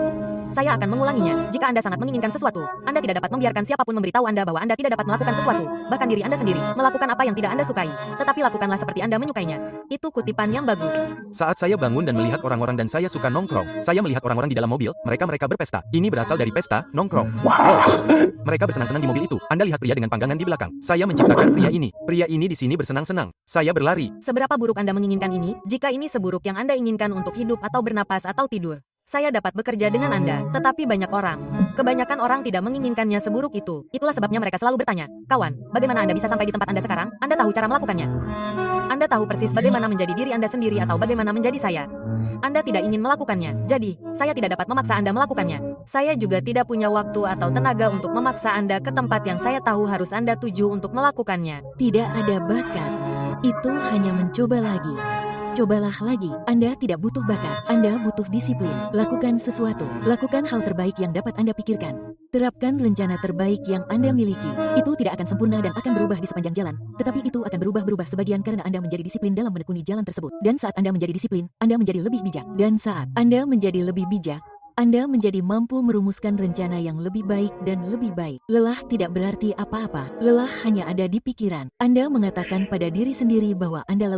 Speaker 2: Saya akan mengulanginya. Jika Anda sangat menginginkan sesuatu, Anda tidak dapat membiarkan siapapun memberitahu Anda bahwa Anda tidak dapat melakukan sesuatu. Bahkan diri Anda sendiri, melakukan apa yang tidak Anda sukai. Tetapi lakukanlah seperti Anda menyukainya. Itu kutipan yang bagus.
Speaker 4: Saat saya bangun dan melihat orang-orang dan saya suka nongkrong, saya melihat orang-orang di dalam mobil, mereka-mereka berpesta. Ini berasal dari pesta, nongkrong. Wow. Mereka bersenang-senang di mobil itu. Anda lihat pria dengan panggangan di belakang. Saya menciptakan pria ini. Pria ini di sini bersenang-senang. Saya berlari.
Speaker 2: Seberapa buruk Anda menginginkan ini? Jika ini seburuk yang Anda inginkan untuk hidup atau bernapas atau tidur, saya dapat bekerja dengan Anda, tetapi banyak orang, kebanyakan orang tidak menginginkannya seburuk itu. Itulah sebabnya mereka selalu bertanya, kawan, bagaimana Anda bisa sampai di tempat Anda sekarang? Anda tahu cara melakukannya. Anda tahu persis bagaimana menjadi diri Anda sendiri atau bagaimana menjadi saya. Anda tidak ingin melakukannya, jadi, saya tidak dapat memaksa Anda melakukannya. Saya juga tidak punya waktu atau tenaga untuk memaksa Anda ke tempat yang saya tahu harus Anda tuju untuk melakukannya. Tidak ada bakat, itu hanya mencoba lagi. Cobalah lagi. Anda tidak butuh bakat. Anda butuh disiplin. Lakukan sesuatu. Lakukan hal terbaik yang dapat Anda pikirkan. Terapkan rencana terbaik yang Anda miliki. Itu tidak akan sempurna dan akan berubah di sepanjang jalan. Tetapi itu akan berubah-berubah sebagian karena Anda menjadi disiplin dalam menekuni jalan tersebut. Dan saat Anda menjadi disiplin, Anda menjadi lebih bijak. Dan saat Anda menjadi lebih bijak, Anda menjadi mampu merumuskan rencana yang lebih baik dan lebih baik. Lelah tidak berarti apa-apa. Lelah hanya ada di pikiran. Anda mengatakan pada diri sendiri bahwa Anda lelah.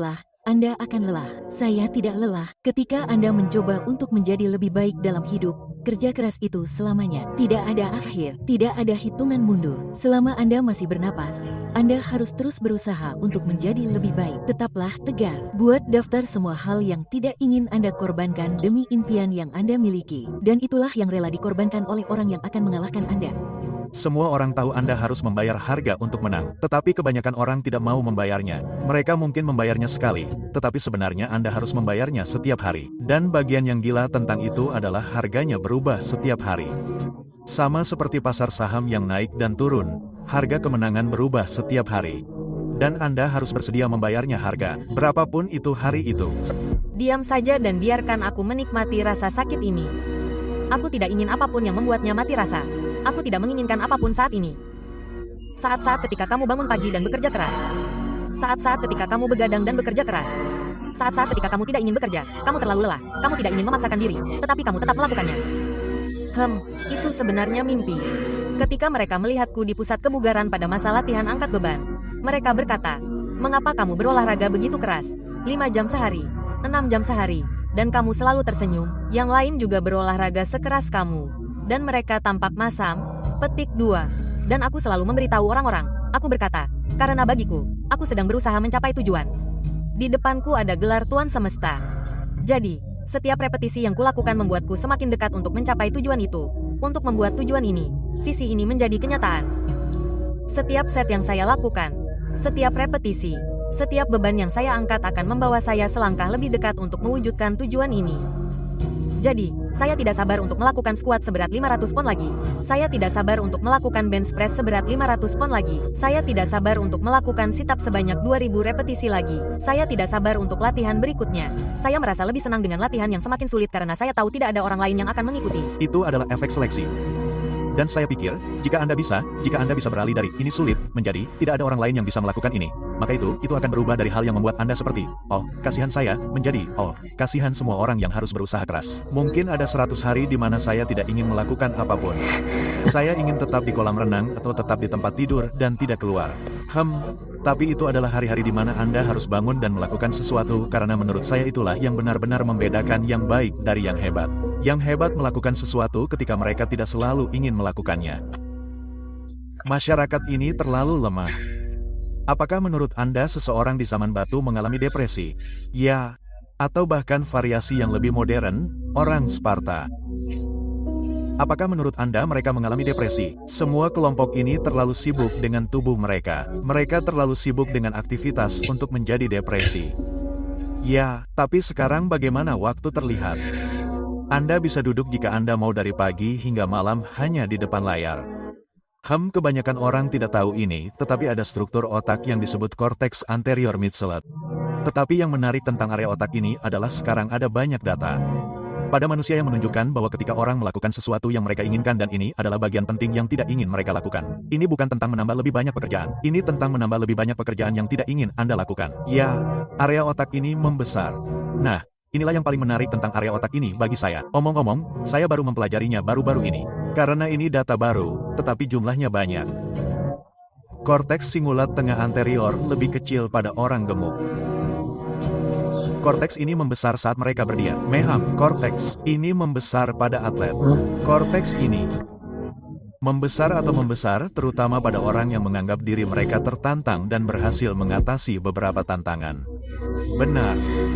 Speaker 2: Anda akan lelah. Saya tidak lelah. Ketika Anda mencoba untuk menjadi lebih baik dalam hidup, kerja keras itu selamanya. Tidak ada akhir, tidak ada hitungan mundur. Selama Anda masih bernapas, Anda harus terus berusaha untuk menjadi lebih baik. Tetaplah tegar. Buat daftar semua hal yang tidak ingin Anda korbankan demi impian yang Anda miliki. Dan itulah yang rela dikorbankan oleh orang yang akan mengalahkan Anda.
Speaker 1: Semua orang tahu Anda harus membayar harga untuk menang, tetapi kebanyakan orang tidak mau membayarnya. Mereka mungkin membayarnya sekali, tetapi sebenarnya Anda harus membayarnya setiap hari. Dan bagian yang gila tentang itu adalah harganya berubah setiap hari. Sama seperti pasar saham yang naik dan turun, harga kemenangan berubah setiap hari. Dan Anda harus bersedia membayarnya harga, berapapun itu hari itu.
Speaker 5: Diam saja dan biarkan aku menikmati rasa sakit ini. Aku tidak ingin apapun yang membuatnya mati rasa. Aku tidak menginginkan apapun saat ini. Saat-saat ketika kamu bangun pagi dan bekerja keras. Saat-saat ketika kamu begadang dan bekerja keras. Saat-saat ketika kamu tidak ingin bekerja, kamu terlalu lelah, kamu tidak ingin memaksakan diri, tetapi kamu tetap melakukannya. Hem, itu sebenarnya mimpi. Ketika mereka melihatku di pusat kebugaran pada masa latihan angkat beban, mereka berkata, "Mengapa kamu berolahraga begitu keras? lima jam sehari, enam jam sehari, dan kamu selalu tersenyum, yang lain juga berolahraga sekeras kamu." Dan mereka tampak masam. Petik dua. Dan aku selalu memberitahu orang-orang, aku berkata, karena bagiku, aku sedang berusaha mencapai tujuan. Di depanku ada gelar Tuan Semesta. Jadi, setiap repetisi yang kulakukan membuatku semakin dekat untuk mencapai tujuan itu. Untuk membuat tujuan ini, visi ini menjadi kenyataan. Setiap set yang saya lakukan, setiap repetisi, setiap beban yang saya angkat akan membawa saya selangkah lebih dekat untuk mewujudkan tujuan ini. Jadi, saya tidak sabar untuk melakukan squat seberat lima ratus pon lagi. Saya tidak sabar untuk melakukan bench press seberat lima ratus pon lagi. Saya tidak sabar untuk melakukan sit up sebanyak dua ribu repetisi lagi. Saya tidak sabar untuk latihan berikutnya. Saya merasa lebih senang dengan latihan yang semakin sulit karena saya tahu tidak ada orang lain yang akan mengikuti.
Speaker 1: Itu adalah efek seleksi. Dan saya pikir, jika Anda bisa, jika Anda bisa beralih dari ini sulit, menjadi tidak ada orang lain yang bisa melakukan ini, maka itu, itu akan berubah dari hal yang membuat Anda seperti, oh, kasihan saya, menjadi, oh, kasihan semua orang yang harus berusaha keras. Mungkin ada seratus hari di mana saya tidak ingin melakukan apapun. Saya ingin tetap di kolam renang atau tetap di tempat tidur dan tidak keluar. Hmm, tapi itu adalah hari-hari di mana Anda harus bangun dan melakukan sesuatu karena menurut saya itulah yang benar-benar membedakan yang baik dari yang hebat. Yang hebat melakukan sesuatu ketika mereka tidak selalu ingin melakukannya. Masyarakat ini terlalu lemah. Apakah menurut Anda seseorang di zaman batu mengalami depresi? Ya, atau bahkan variasi yang lebih modern, orang Sparta. Apakah menurut Anda mereka mengalami depresi? Semua kelompok ini terlalu sibuk dengan tubuh mereka. Mereka terlalu sibuk dengan aktivitas untuk menjadi depresi. Ya, tapi sekarang bagaimana waktu terlihat? Anda bisa duduk jika Anda mau dari pagi hingga malam hanya di depan layar. Hmm, kebanyakan orang tidak tahu ini, tetapi ada struktur otak yang disebut cortex anterior midcellate. Tetapi yang menarik tentang area otak ini adalah sekarang ada banyak data pada manusia yang menunjukkan bahwa ketika orang melakukan sesuatu yang mereka inginkan dan ini adalah bagian penting yang tidak ingin mereka lakukan. Ini bukan tentang menambah lebih banyak pekerjaan. Ini tentang menambah lebih banyak pekerjaan yang tidak ingin Anda lakukan. Ya, area otak ini membesar. Nah, inilah yang paling menarik tentang area otak ini bagi saya. Omong-omong, saya baru mempelajarinya baru-baru ini. Karena ini data baru, tetapi jumlahnya banyak. Korteks singulat tengah anterior lebih kecil pada orang gemuk. Korteks ini membesar saat mereka berdiam. Meham, korteks ini membesar pada atlet. Korteks ini membesar atau membesar terutama pada orang yang menganggap diri mereka tertantang dan berhasil mengatasi beberapa tantangan. Benar.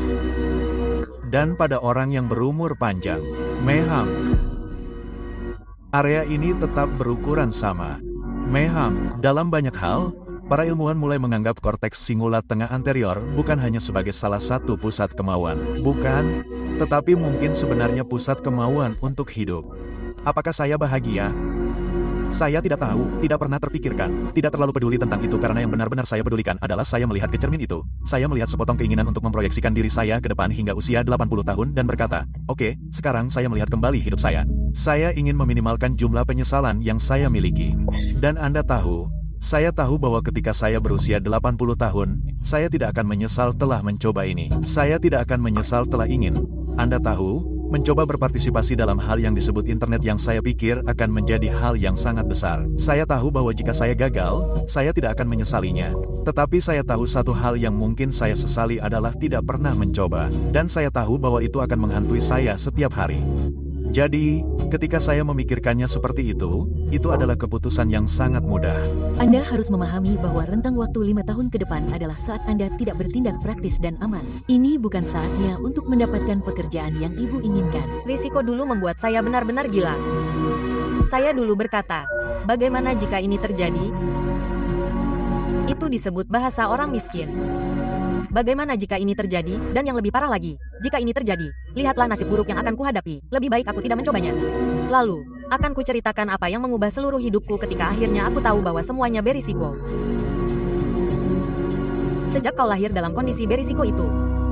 Speaker 1: Dan pada orang yang berumur panjang. Meham. Area ini tetap berukuran sama. Meham, dalam banyak hal, para ilmuwan mulai menganggap korteks singulat tengah anterior bukan hanya sebagai salah satu pusat kemauan. Bukan, tetapi mungkin sebenarnya pusat kemauan untuk hidup. Apakah saya bahagia? Saya tidak tahu, tidak pernah terpikirkan, tidak terlalu peduli tentang itu karena yang benar-benar saya pedulikan adalah saya melihat ke cermin itu. Saya melihat sepotong keinginan untuk memproyeksikan diri saya ke depan hingga usia delapan puluh tahun dan berkata, oke, sekarang saya melihat kembali hidup saya. Saya ingin meminimalkan jumlah penyesalan yang saya miliki. Dan Anda tahu, saya tahu bahwa ketika saya berusia delapan puluh tahun, saya tidak akan menyesal telah mencoba ini. Saya tidak akan menyesal telah ingin. Anda tahu, Mencoba berpartisipasi dalam hal yang disebut internet yang saya pikir akan menjadi hal yang sangat besar. Saya tahu bahwa jika saya gagal, saya tidak akan menyesalinya. Tetapi saya tahu satu hal yang mungkin saya sesali adalah tidak pernah mencoba. Dan saya tahu bahwa itu akan menghantui saya setiap hari. Jadi, ketika saya memikirkannya seperti itu, itu adalah keputusan yang sangat mudah.
Speaker 2: Anda harus memahami bahwa rentang waktu lima tahun ke depan adalah saat Anda tidak bertindak praktis dan aman. Ini bukan saatnya untuk mendapatkan pekerjaan yang Ibu inginkan.
Speaker 5: Risiko dulu membuat saya benar-benar gila. Saya dulu berkata, bagaimana jika ini terjadi? Itu disebut bahasa orang miskin. Bagaimana jika ini terjadi, dan yang lebih parah lagi, jika ini terjadi, lihatlah nasib buruk yang akan kuhadapi, lebih baik aku tidak mencobanya. Lalu, akan kuceritakan apa yang mengubah seluruh hidupku ketika akhirnya aku tahu bahwa semuanya berisiko. Sejak kau lahir dalam kondisi berisiko itu.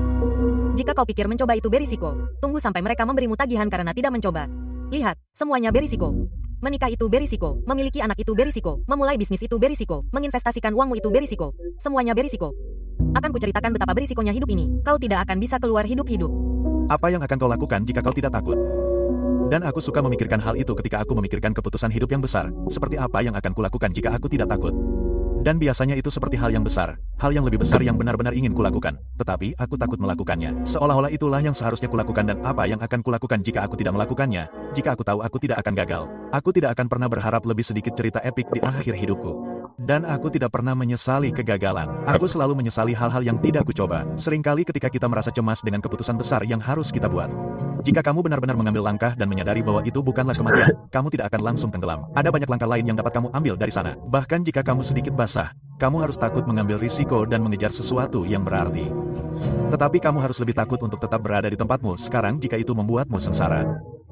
Speaker 5: Jika kau pikir mencoba itu berisiko, tunggu sampai mereka memberimu tagihan karena tidak mencoba. Lihat, semuanya berisiko. Menikah itu berisiko, memiliki anak itu berisiko, memulai bisnis itu berisiko, menginvestasikan uangmu itu berisiko. Semuanya berisiko. Akan kuceritakan betapa berisikonya hidup ini. Kau tidak akan bisa keluar hidup-hidup.
Speaker 1: Apa yang akan kau lakukan jika kau tidak takut? Dan aku suka memikirkan hal itu ketika aku memikirkan keputusan hidup yang besar. Seperti apa yang akan kulakukan jika aku tidak takut? Dan biasanya itu seperti hal yang besar, hal yang lebih besar yang benar-benar ingin kulakukan. Tetapi aku takut melakukannya. Seolah-olah itulah yang seharusnya kulakukan dan apa yang akan kulakukan jika aku tidak melakukannya. Jika aku tahu aku tidak akan gagal. Aku tidak akan pernah berharap lebih sedikit cerita epik di akhir hidupku. Dan aku tidak pernah menyesali kegagalan. Aku selalu menyesali hal-hal yang tidak kucoba. Seringkali ketika kita merasa cemas dengan keputusan besar yang harus kita buat. Jika kamu benar-benar mengambil langkah dan menyadari bahwa itu bukanlah kematian, kamu tidak akan langsung tenggelam. Ada banyak langkah lain yang dapat kamu ambil dari sana. Bahkan jika kamu sedikit basah, kamu harus takut mengambil risiko dan mengejar sesuatu yang berarti. Tetapi kamu harus lebih takut untuk tetap berada di tempatmu sekarang jika itu membuatmu sengsara.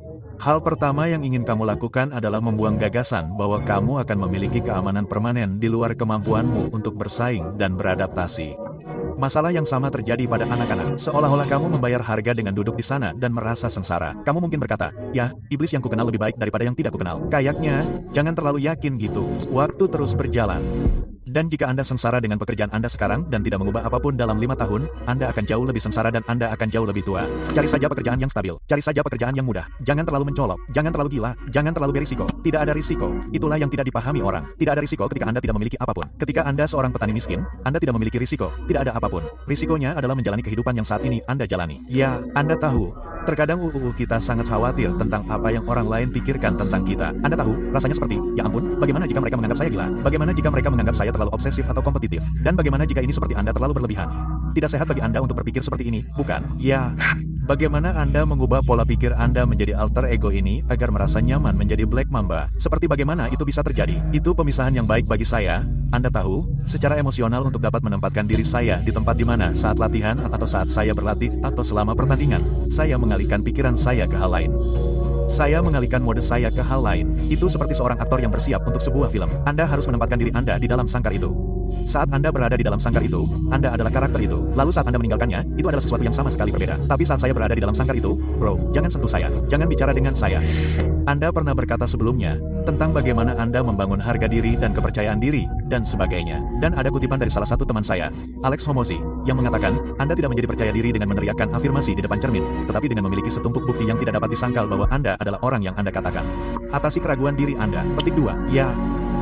Speaker 1: Hal pertama yang ingin kamu lakukan adalah membuang gagasan bahwa kamu akan memiliki keamanan permanen di luar kemampuanmu untuk bersaing dan beradaptasi. Masalah yang sama terjadi pada anak-anak. Seolah-olah kamu membayar harga dengan duduk di sana dan merasa sengsara. Kamu mungkin berkata, ya, iblis yang kukenal lebih baik daripada yang tidak kukenal. Kayaknya, jangan terlalu yakin gitu. Waktu terus berjalan. Dan jika Anda sengsara dengan pekerjaan Anda sekarang dan tidak mengubah apapun dalam lima tahun, Anda akan jauh lebih sengsara dan Anda akan jauh lebih tua. Cari saja pekerjaan yang stabil, cari saja pekerjaan yang mudah. Jangan terlalu mencolok, jangan terlalu gila, jangan terlalu berisiko. Tidak ada risiko. Itulah yang tidak dipahami orang. Tidak ada risiko ketika Anda tidak memiliki apapun. Ketika Anda seorang petani miskin, Anda tidak memiliki risiko. Tidak ada apapun. Risikonya adalah menjalani kehidupan yang saat ini Anda jalani. Ya, Anda tahu. Terkadang uh, uh, kita sangat khawatir tentang apa yang orang lain pikirkan tentang kita. Anda tahu, rasanya seperti, ya ampun, bagaimana jika mereka menganggap saya gila? Bagaimana jika mereka menganggap saya terlalu obsesif atau kompetitif? Dan bagaimana jika ini seperti Anda terlalu berlebihan? Tidak sehat bagi Anda untuk berpikir seperti ini, bukan? Ya. Bagaimana Anda mengubah pola pikir Anda menjadi alter ego ini agar merasa nyaman menjadi Black Mamba? Seperti bagaimana itu bisa terjadi? Itu pemisahan yang baik bagi saya. Anda tahu, secara emosional untuk dapat menempatkan diri saya di tempat di mana saat latihan atau saat saya berlatih atau selama pertandingan, saya mengalihkan pikiran saya ke hal lain. Saya mengalihkan mode saya ke hal lain. Itu seperti seorang aktor yang bersiap untuk sebuah film. Anda harus menempatkan diri Anda di dalam sangkar itu. Saat Anda berada di dalam sangkar itu, Anda adalah karakter itu. Lalu saat Anda meninggalkannya, itu adalah sesuatu yang sama sekali berbeda. Tapi saat saya berada di dalam sangkar itu, bro, jangan sentuh saya. Jangan bicara dengan saya. Anda pernah berkata sebelumnya, tentang bagaimana Anda membangun harga diri dan kepercayaan diri, dan sebagainya. Dan ada kutipan dari salah satu teman saya, Alex Homozy, yang mengatakan, Anda tidak menjadi percaya diri dengan meneriakkan afirmasi di depan cermin, tetapi dengan memiliki setumpuk bukti yang tidak dapat disangkal bahwa Anda adalah orang yang Anda katakan. Atasi keraguan diri Anda. Petik dua. Ya.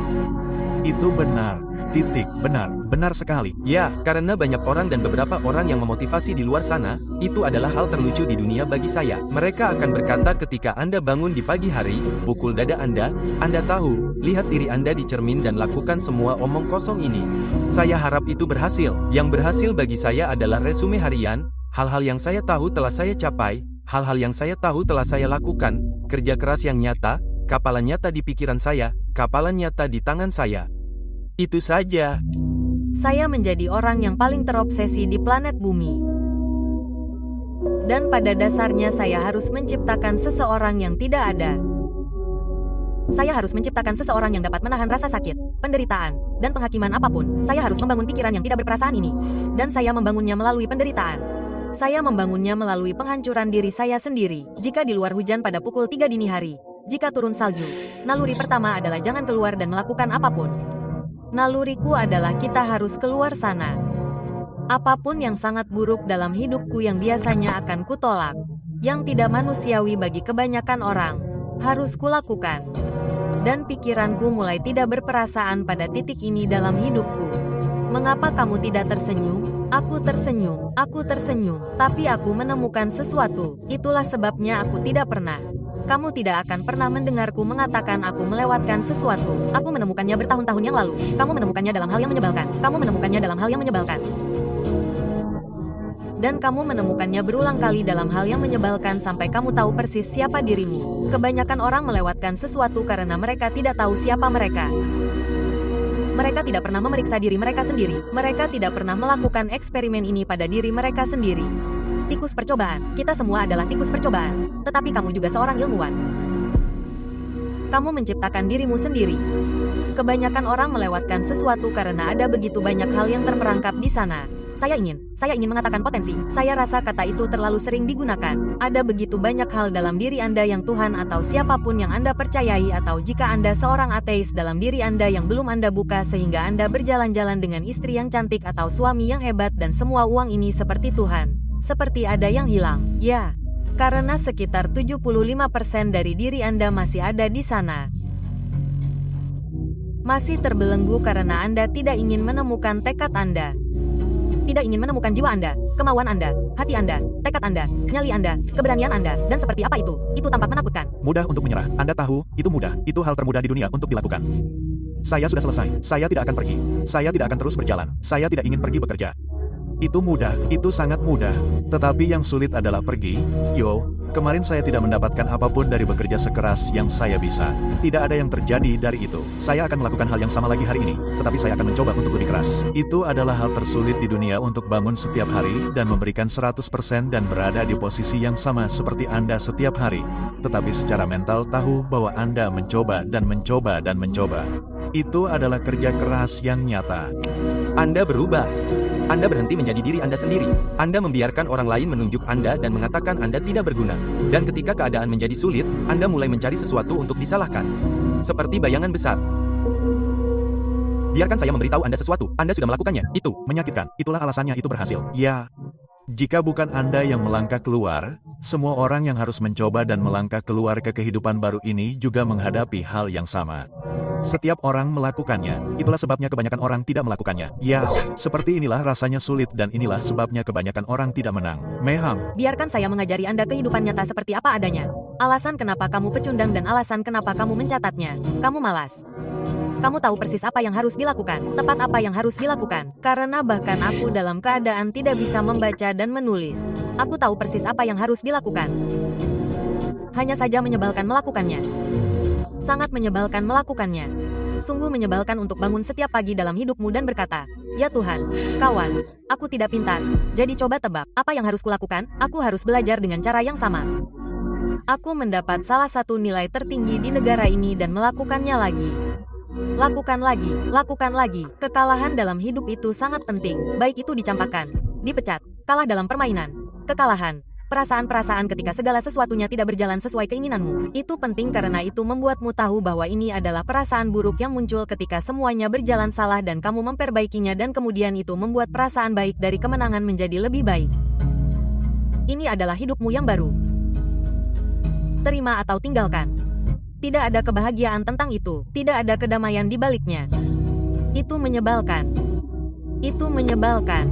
Speaker 1: Itu benar. Titik. Benar. Benar sekali.
Speaker 4: Ya, karena banyak orang dan beberapa orang yang memotivasi di luar sana, itu adalah hal terlucu di dunia bagi saya. Mereka akan berkata ketika Anda bangun di pagi hari, pukul dada Anda, Anda tahu, lihat diri Anda di cermin dan lakukan semua omong kosong ini. Saya harap itu berhasil. Yang berhasil bagi saya adalah resume harian, hal-hal yang saya tahu telah saya capai, hal-hal yang saya tahu telah saya lakukan, kerja keras yang nyata, kapalan nyata di pikiran saya, kapalan nyata di tangan saya. Itu saja.
Speaker 5: Saya menjadi orang yang paling terobsesi di planet bumi. Dan pada dasarnya saya harus menciptakan seseorang yang tidak ada. Saya harus menciptakan seseorang yang dapat menahan rasa sakit, penderitaan, dan penghakiman apapun. Saya harus membangun pikiran yang tidak berperasaan ini. Dan saya membangunnya melalui penderitaan. Saya membangunnya melalui penghancuran diri saya sendiri. Jika di luar hujan pada pukul tiga dini hari, jika turun salju, naluri pertama adalah jangan keluar dan melakukan apapun. Naluriku adalah kita harus keluar sana. Apapun yang sangat buruk dalam hidupku yang biasanya akan kutolak. yang tidak manusiawi bagi kebanyakan orang, harus kulakukan. Dan pikiranku mulai tidak berperasaan pada titik ini dalam hidupku. Mengapa kamu tidak tersenyum? Aku tersenyum, aku tersenyum, tapi aku menemukan sesuatu. Itulah sebabnya aku tidak pernah. Kamu tidak akan pernah mendengarku mengatakan aku melewatkan sesuatu. Aku menemukannya bertahun-tahun yang lalu. Kamu menemukannya dalam hal yang menyebalkan. Kamu menemukannya dalam hal yang menyebalkan. Dan kamu menemukannya berulang kali dalam hal yang menyebalkan sampai kamu tahu persis siapa dirimu. Kebanyakan orang melewatkan sesuatu karena mereka tidak tahu siapa mereka. Mereka tidak pernah memeriksa diri mereka sendiri. Mereka tidak pernah melakukan eksperimen ini pada diri mereka sendiri. Tikus percobaan. Kita semua adalah tikus percobaan. Tetapi kamu juga seorang ilmuwan. Kamu menciptakan dirimu sendiri. Kebanyakan orang melewatkan sesuatu karena ada begitu banyak hal yang terperangkap di sana. Saya ingin, saya ingin mengatakan potensi. Saya rasa kata itu terlalu sering digunakan. Ada begitu banyak hal dalam diri Anda yang Tuhan atau siapapun yang Anda percayai, atau jika Anda seorang ateis, dalam diri Anda yang belum Anda buka sehingga Anda berjalan-jalan dengan istri yang cantik atau suami yang hebat dan semua uang ini seperti Tuhan. Seperti ada yang hilang. Ya, karena sekitar tujuh puluh lima persen dari diri Anda masih ada di sana. Masih terbelenggu karena Anda tidak ingin menemukan tekad Anda. Tidak ingin menemukan jiwa Anda, kemauan Anda, hati Anda, tekad Anda, nyali Anda, keberanian Anda, dan seperti apa itu? Itu tampak menakutkan.
Speaker 1: Mudah untuk menyerah. Anda tahu, itu mudah. Itu hal termudah di dunia untuk dilakukan. Saya sudah selesai. Saya tidak akan pergi. Saya tidak akan terus berjalan. Saya tidak ingin pergi bekerja. Itu mudah, itu sangat mudah. Tetapi yang sulit adalah pergi. Yo, kemarin saya tidak mendapatkan apapun dari bekerja sekeras yang saya bisa. Tidak ada yang terjadi dari itu. Saya akan melakukan hal yang sama lagi hari ini, tetapi saya akan mencoba untuk lebih keras. Itu adalah hal tersulit di dunia, untuk bangun setiap hari dan memberikan seratus persen dan berada di posisi yang sama seperti Anda setiap hari. Tetapi secara mental tahu bahwa Anda mencoba dan mencoba dan mencoba. Itu adalah kerja keras yang nyata.
Speaker 4: Anda berubah. Anda berhenti menjadi diri Anda sendiri. Anda membiarkan orang lain menunjuk Anda dan mengatakan Anda tidak berguna. Dan ketika keadaan menjadi sulit, Anda mulai mencari sesuatu untuk disalahkan. Seperti bayangan besar. Biarkan saya memberitahu Anda sesuatu. Anda sudah melakukannya. Itu
Speaker 1: menyakitkan. Itulah alasannya itu berhasil. Ya. Jika bukan Anda yang melangkah keluar, semua orang yang harus mencoba dan melangkah keluar ke kehidupan baru ini juga menghadapi hal yang sama. Setiap orang melakukannya. Itulah sebabnya kebanyakan orang tidak melakukannya. Ya, seperti inilah rasanya sulit dan inilah sebabnya kebanyakan orang tidak menang. Meham.
Speaker 5: Biarkan saya mengajari Anda kehidupan nyata seperti apa adanya. Alasan kenapa kamu pecundang dan alasan kenapa kamu mencatatnya. Kamu malas. Kamu tahu persis apa yang harus dilakukan, tepat apa yang harus dilakukan. Karena bahkan aku dalam keadaan tidak bisa membaca dan menulis. Aku tahu persis apa yang harus dilakukan. Hanya saja menyebalkan melakukannya. Sangat menyebalkan melakukannya. Sungguh menyebalkan untuk bangun setiap pagi dalam hidupmu dan berkata, "Ya Tuhan, kawan, aku tidak pintar. Jadi coba tebak, apa yang harus kulakukan? Aku harus belajar dengan cara yang sama. Aku mendapat salah satu nilai tertinggi di negara ini dan melakukannya lagi. Lakukan lagi, lakukan lagi." Kekalahan dalam hidup itu sangat penting, baik itu dicampakkan, dipecat, kalah dalam permainan, kekalahan, perasaan-perasaan ketika segala sesuatunya tidak berjalan sesuai keinginanmu. Itu penting karena itu membuatmu tahu bahwa ini adalah perasaan buruk yang muncul ketika semuanya berjalan salah dan kamu memperbaikinya, dan kemudian itu membuat perasaan baik dari kemenangan menjadi lebih baik. Ini adalah hidupmu yang baru. Terima atau tinggalkan. Tidak ada kebahagiaan tentang itu. Tidak ada kedamaian di baliknya. Itu menyebalkan. Itu menyebalkan.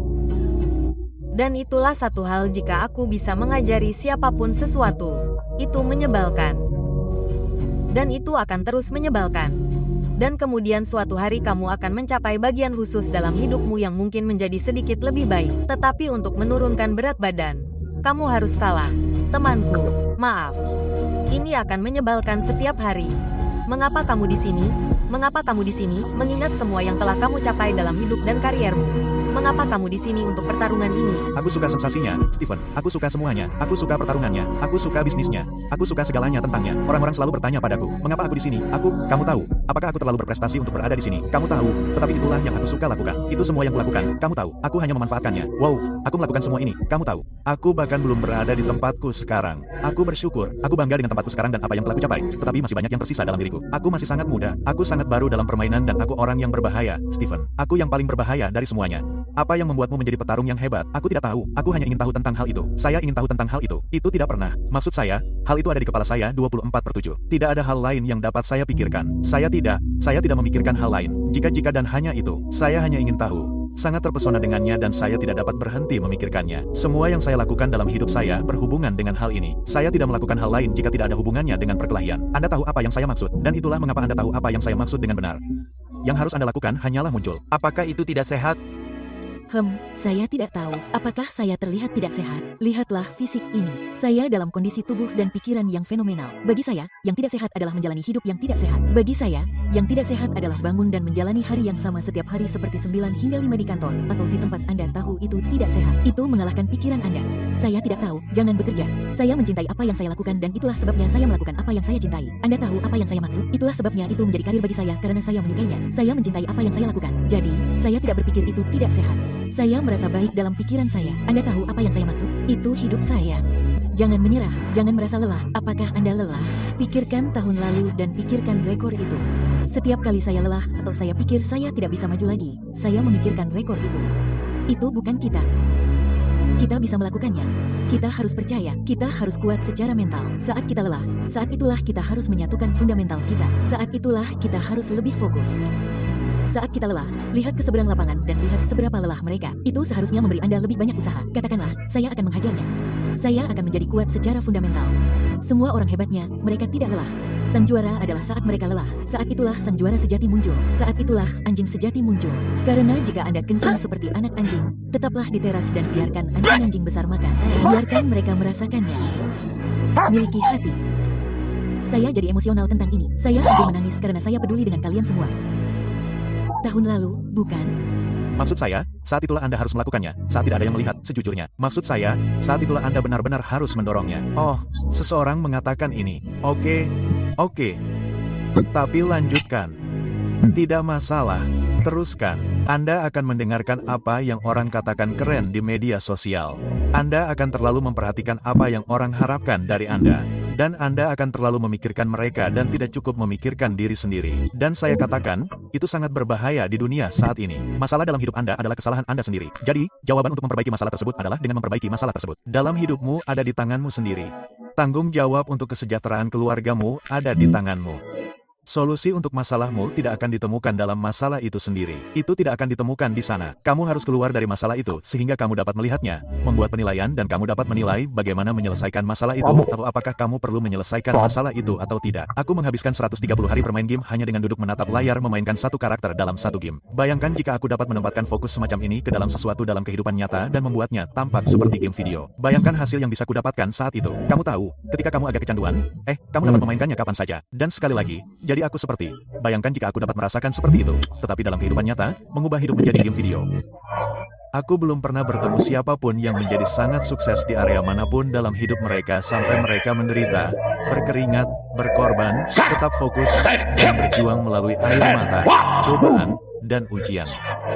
Speaker 5: Dan itulah satu hal jika aku bisa mengajari siapapun sesuatu. Itu menyebalkan. Dan itu akan terus menyebalkan. Dan kemudian suatu hari kamu akan mencapai bagian khusus dalam hidupmu yang mungkin menjadi sedikit lebih baik. Tetapi untuk menurunkan berat badan, kamu harus kalah. Temanku, maaf. Ini akan menyebalkan setiap hari. Mengapa kamu di sini? Mengapa kamu di sini? Mengingat semua yang telah kamu capai dalam hidup dan kariermu. Mengapa kamu di sini untuk pertarungan ini?
Speaker 1: Aku suka sensasinya, Stephen. Aku suka semuanya. Aku suka pertarungannya. Aku suka bisnisnya. Aku suka segalanya tentangnya. Orang-orang selalu bertanya padaku, mengapa aku di sini? Aku, kamu tahu. Apakah aku terlalu berprestasi untuk berada di sini? Kamu tahu. Tetapi itulah yang aku suka lakukan. Itu semua yang kulakukan. Kamu tahu. Aku hanya memanfaatkannya. Wow, aku melakukan semua ini. Kamu tahu. Aku bahkan belum berada di tempatku sekarang. Aku bersyukur. Aku bangga dengan tempatku sekarang dan apa yang telah kucapai. Tetapi masih banyak yang tersisa dalam diriku. Aku masih sangat muda. Aku sangat baru dalam permainan dan aku orang yang berbahaya, Stephen. Aku yang paling berbahaya dari semuanya. Apa yang membuatmu menjadi petarung yang hebat? Aku tidak tahu. Aku hanya ingin tahu tentang hal itu. Saya ingin tahu tentang hal itu. Itu tidak pernah. Maksud saya, hal itu ada di kepala saya dua puluh empat per tujuh. Tidak ada hal lain yang dapat saya pikirkan. Saya tidak. Saya tidak memikirkan hal lain. Jika-jika dan hanya itu. Saya hanya ingin tahu. Sangat terpesona dengannya dan saya tidak dapat berhenti memikirkannya. Semua yang saya lakukan dalam hidup saya berhubungan dengan hal ini. Saya tidak melakukan hal lain jika tidak ada hubungannya dengan perkelahian. Anda tahu apa yang saya maksud, dan itulah mengapa Anda tahu apa yang saya maksud dengan benar. Yang harus Anda lakukan hanyalah muncul.
Speaker 4: Apakah itu tidak sehat?
Speaker 2: Hmm, saya tidak tahu. Apakah saya terlihat tidak sehat? Lihatlah fisik ini. Saya dalam kondisi tubuh dan pikiran yang fenomenal. Bagi saya, yang tidak sehat adalah menjalani hidup yang tidak sehat. Bagi saya, yang tidak sehat adalah bangun dan menjalani hari yang sama setiap hari seperti sembilan hingga lima di kantor atau di tempat Anda tahu itu tidak sehat. Itu mengalahkan pikiran Anda. Saya tidak tahu, jangan bekerja. Saya mencintai apa yang saya lakukan dan itulah sebabnya saya melakukan apa yang saya cintai. Anda tahu apa yang saya maksud? Itulah sebabnya itu menjadi karir bagi saya karena saya menyukainya. Saya mencintai apa yang saya lakukan. Jadi, saya tidak berpikir itu tidak sehat. Saya merasa baik dalam pikiran saya. Anda tahu apa yang saya maksud? Itu hidup saya. Jangan menyerah, jangan merasa lelah. Apakah Anda lelah? Pikirkan tahun lalu dan pikirkan rekor itu. Setiap kali saya lelah atau saya pikir saya tidak bisa maju lagi, saya memikirkan rekor itu. Itu bukan kita. Kita bisa melakukannya. Kita harus percaya, kita harus kuat secara mental. Saat kita lelah, saat itulah kita harus menyatukan fundamental kita. Saat itulah kita harus lebih fokus. Saat kita lelah, lihat ke seberang lapangan dan lihat seberapa lelah mereka. Itu seharusnya memberi Anda lebih banyak usaha. Katakanlah, saya akan menghajarnya. Saya akan menjadi kuat secara fundamental. Semua orang hebatnya, mereka tidak lelah. Sang juara adalah saat mereka lelah. Saat itulah sang juara sejati muncul. Saat itulah anjing sejati muncul. Karena jika Anda kencang seperti anak anjing, tetaplah di teras dan biarkan anjing-anjing besar makan. Biarkan mereka merasakannya. Miliki hati. Saya jadi emosional tentang ini. Saya hampir menangis karena saya peduli dengan kalian semua. Tahun lalu, bukan?
Speaker 1: Maksud saya, saat itulah Anda harus melakukannya, saat tidak ada yang melihat, sejujurnya. Maksud saya, saat itulah Anda benar-benar harus mendorongnya. Oh, seseorang mengatakan ini. Oke, oke. Tapi lanjutkan. Tidak masalah. Teruskan. Anda akan mendengarkan apa yang orang katakan keren di media sosial. Anda akan terlalu memperhatikan apa yang orang harapkan dari Anda. Dan Anda akan terlalu memikirkan mereka dan tidak cukup memikirkan diri sendiri. Dan saya katakan, itu sangat berbahaya di dunia saat ini. Masalah dalam hidup Anda adalah kesalahan Anda sendiri. Jadi, jawaban untuk memperbaiki masalah tersebut adalah dengan memperbaiki masalah tersebut. Dalam hidupmu ada di tanganmu sendiri. Tanggung jawab untuk kesejahteraan keluargamu ada di tanganmu. Solusi untuk masalahmu tidak akan ditemukan dalam masalah itu sendiri. Itu tidak akan ditemukan di sana. Kamu harus keluar dari masalah itu, sehingga kamu dapat melihatnya, membuat penilaian dan kamu dapat menilai bagaimana menyelesaikan masalah itu, atau apakah kamu perlu menyelesaikan masalah itu atau tidak. Aku menghabiskan seratus tiga puluh hari bermain game hanya dengan duduk menatap layar memainkan satu karakter dalam satu game. Bayangkan jika aku dapat menempatkan fokus semacam ini ke dalam sesuatu dalam kehidupan nyata dan membuatnya tampak seperti game video. Bayangkan hasil yang bisa kudapatkan saat itu. Kamu tahu, ketika kamu agak kecanduan, eh, kamu dapat memainkannya kapan saja. Dan sekali lagi, jadi aku seperti, bayangkan jika aku dapat merasakan seperti itu, tetapi dalam kehidupan nyata, mengubah hidup menjadi game video. Aku belum pernah bertemu siapapun yang menjadi sangat sukses di area manapun dalam hidup mereka sampai mereka menderita, berkeringat, berkorban, tetap fokus, dan berjuang melalui air mata, cobaan, dan ujian.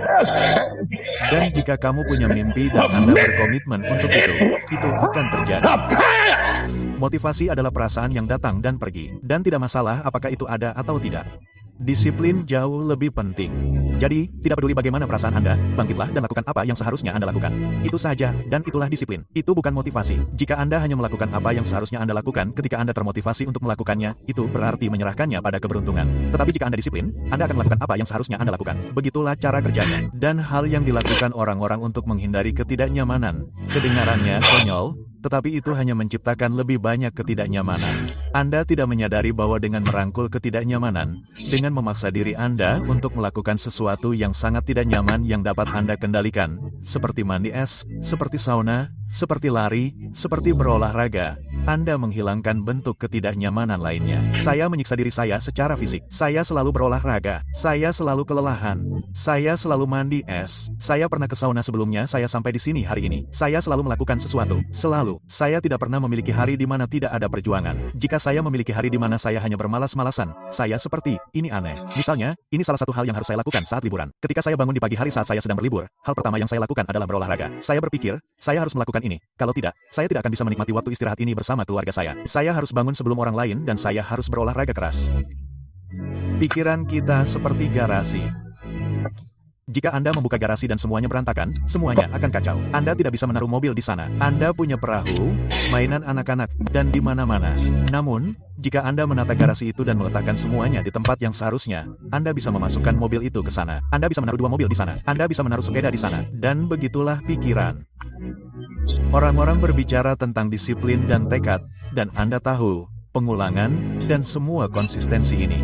Speaker 1: Dan jika kamu punya mimpi dan Anda berkomitmen untuk itu, itu akan terjadi. Motivasi adalah perasaan yang datang dan pergi, dan tidak masalah apakah itu ada atau tidak. Disiplin jauh lebih penting. Jadi, tidak peduli bagaimana perasaan Anda, bangkitlah dan lakukan apa yang seharusnya Anda lakukan. Itu saja, dan itulah disiplin. Itu bukan motivasi. Jika Anda hanya melakukan apa yang seharusnya Anda lakukan ketika Anda termotivasi untuk melakukannya, itu berarti menyerahkannya pada keberuntungan. Tetapi jika Anda disiplin, Anda akan melakukan apa yang seharusnya Anda lakukan. Begitulah cara kerjanya. Dan hal yang dilakukan orang-orang untuk menghindari ketidaknyamanan. Kedengarannya konyol, tetapi itu hanya menciptakan lebih banyak ketidaknyamanan. Anda tidak menyadari bahwa dengan merangkul ketidaknyamanan, dengan memaksa diri Anda untuk melakukan sesuatu yang sangat tidak nyaman yang dapat Anda kendalikan, seperti mandi es, seperti sauna, seperti lari, seperti berolahraga, Anda menghilangkan bentuk ketidaknyamanan lainnya. Saya menyiksa diri saya secara fisik. Saya selalu berolahraga. Saya selalu kelelahan. Saya selalu mandi es. Saya pernah ke sauna sebelumnya saya sampai di sini hari ini. Saya selalu melakukan sesuatu. Selalu. Saya tidak pernah memiliki hari di mana tidak ada perjuangan. Jika saya memiliki hari di mana saya hanya bermalas-malasan, saya seperti, ini aneh. Misalnya, ini salah satu hal yang harus saya lakukan saat liburan. Ketika saya bangun di pagi hari saat saya sedang berlibur, hal pertama yang saya lakukan adalah berolahraga. Saya berpikir, saya harus melakukan ini. Kalau tidak, saya tidak akan bisa menikmati waktu istirahat ini bersama keluarga saya. Saya harus bangun sebelum orang lain dan saya harus berolahraga keras. Pikiran kita seperti garasi. Jika Anda membuka garasi dan semuanya berantakan, semuanya akan kacau. Anda tidak bisa menaruh mobil di sana. Anda punya perahu, mainan anak-anak, dan di mana-mana. Namun, jika Anda menata garasi itu dan meletakkan semuanya di tempat yang seharusnya, Anda bisa memasukkan mobil itu ke sana. Anda bisa menaruh dua mobil di sana. Anda bisa menaruh sepeda di sana. Dan begitulah pikiran. Orang-orang berbicara tentang disiplin dan tekad, dan Anda tahu, pengulangan, dan semua konsistensi ini.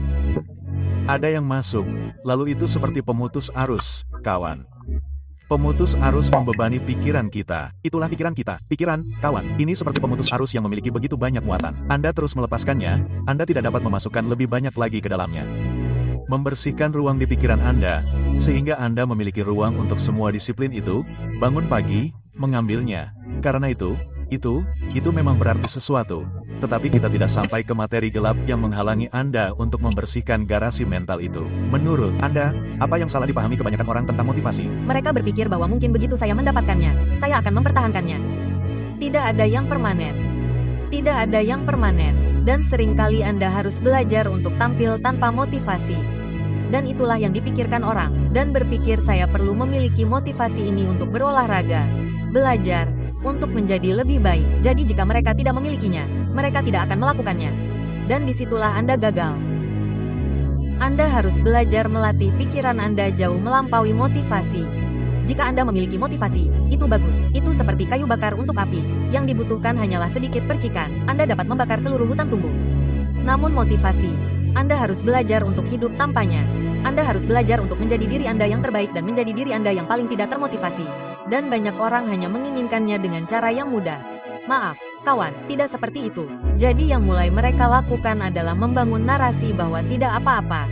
Speaker 1: Ada yang masuk, lalu itu seperti pemutus arus, kawan. Pemutus arus membebani pikiran kita. Itulah pikiran kita, pikiran, kawan. Ini seperti pemutus arus yang memiliki begitu banyak muatan. Anda terus melepaskannya, Anda tidak dapat memasukkan lebih banyak lagi ke dalamnya. Membersihkan ruang di pikiran Anda, sehingga Anda memiliki ruang untuk semua disiplin itu, bangun pagi, mengambilnya. Karena itu, itu, itu memang berarti sesuatu. Tetapi kita tidak sampai ke materi gelap yang menghalangi Anda untuk membersihkan garasi mental itu. Menurut Anda, apa yang salah dipahami kebanyakan orang tentang motivasi?
Speaker 5: Mereka berpikir bahwa mungkin begitu saya mendapatkannya, saya akan mempertahankannya. Tidak ada yang permanen. Tidak ada yang permanen. Dan seringkali Anda harus belajar untuk tampil tanpa motivasi. Dan itulah yang dipikirkan orang. Dan berpikir saya perlu memiliki motivasi ini untuk berolahraga, belajar, untuk menjadi lebih baik. Jadi jika mereka tidak memilikinya, mereka tidak akan melakukannya. Dan disitulah Anda gagal. Anda harus belajar melatih pikiran Anda jauh melampaui motivasi. Jika Anda memiliki motivasi, itu bagus. Itu seperti kayu bakar untuk api. Yang dibutuhkan hanyalah sedikit percikan. Anda dapat membakar seluruh hutan tumbuh. Namun motivasi, Anda harus belajar untuk hidup tanpanya. Anda harus belajar untuk menjadi diri Anda yang terbaik dan menjadi diri Anda yang paling tidak termotivasi. Dan banyak orang hanya menginginkannya dengan cara yang mudah. Maaf, kawan, tidak seperti itu. Jadi yang mulai mereka lakukan adalah membangun narasi bahwa tidak apa-apa.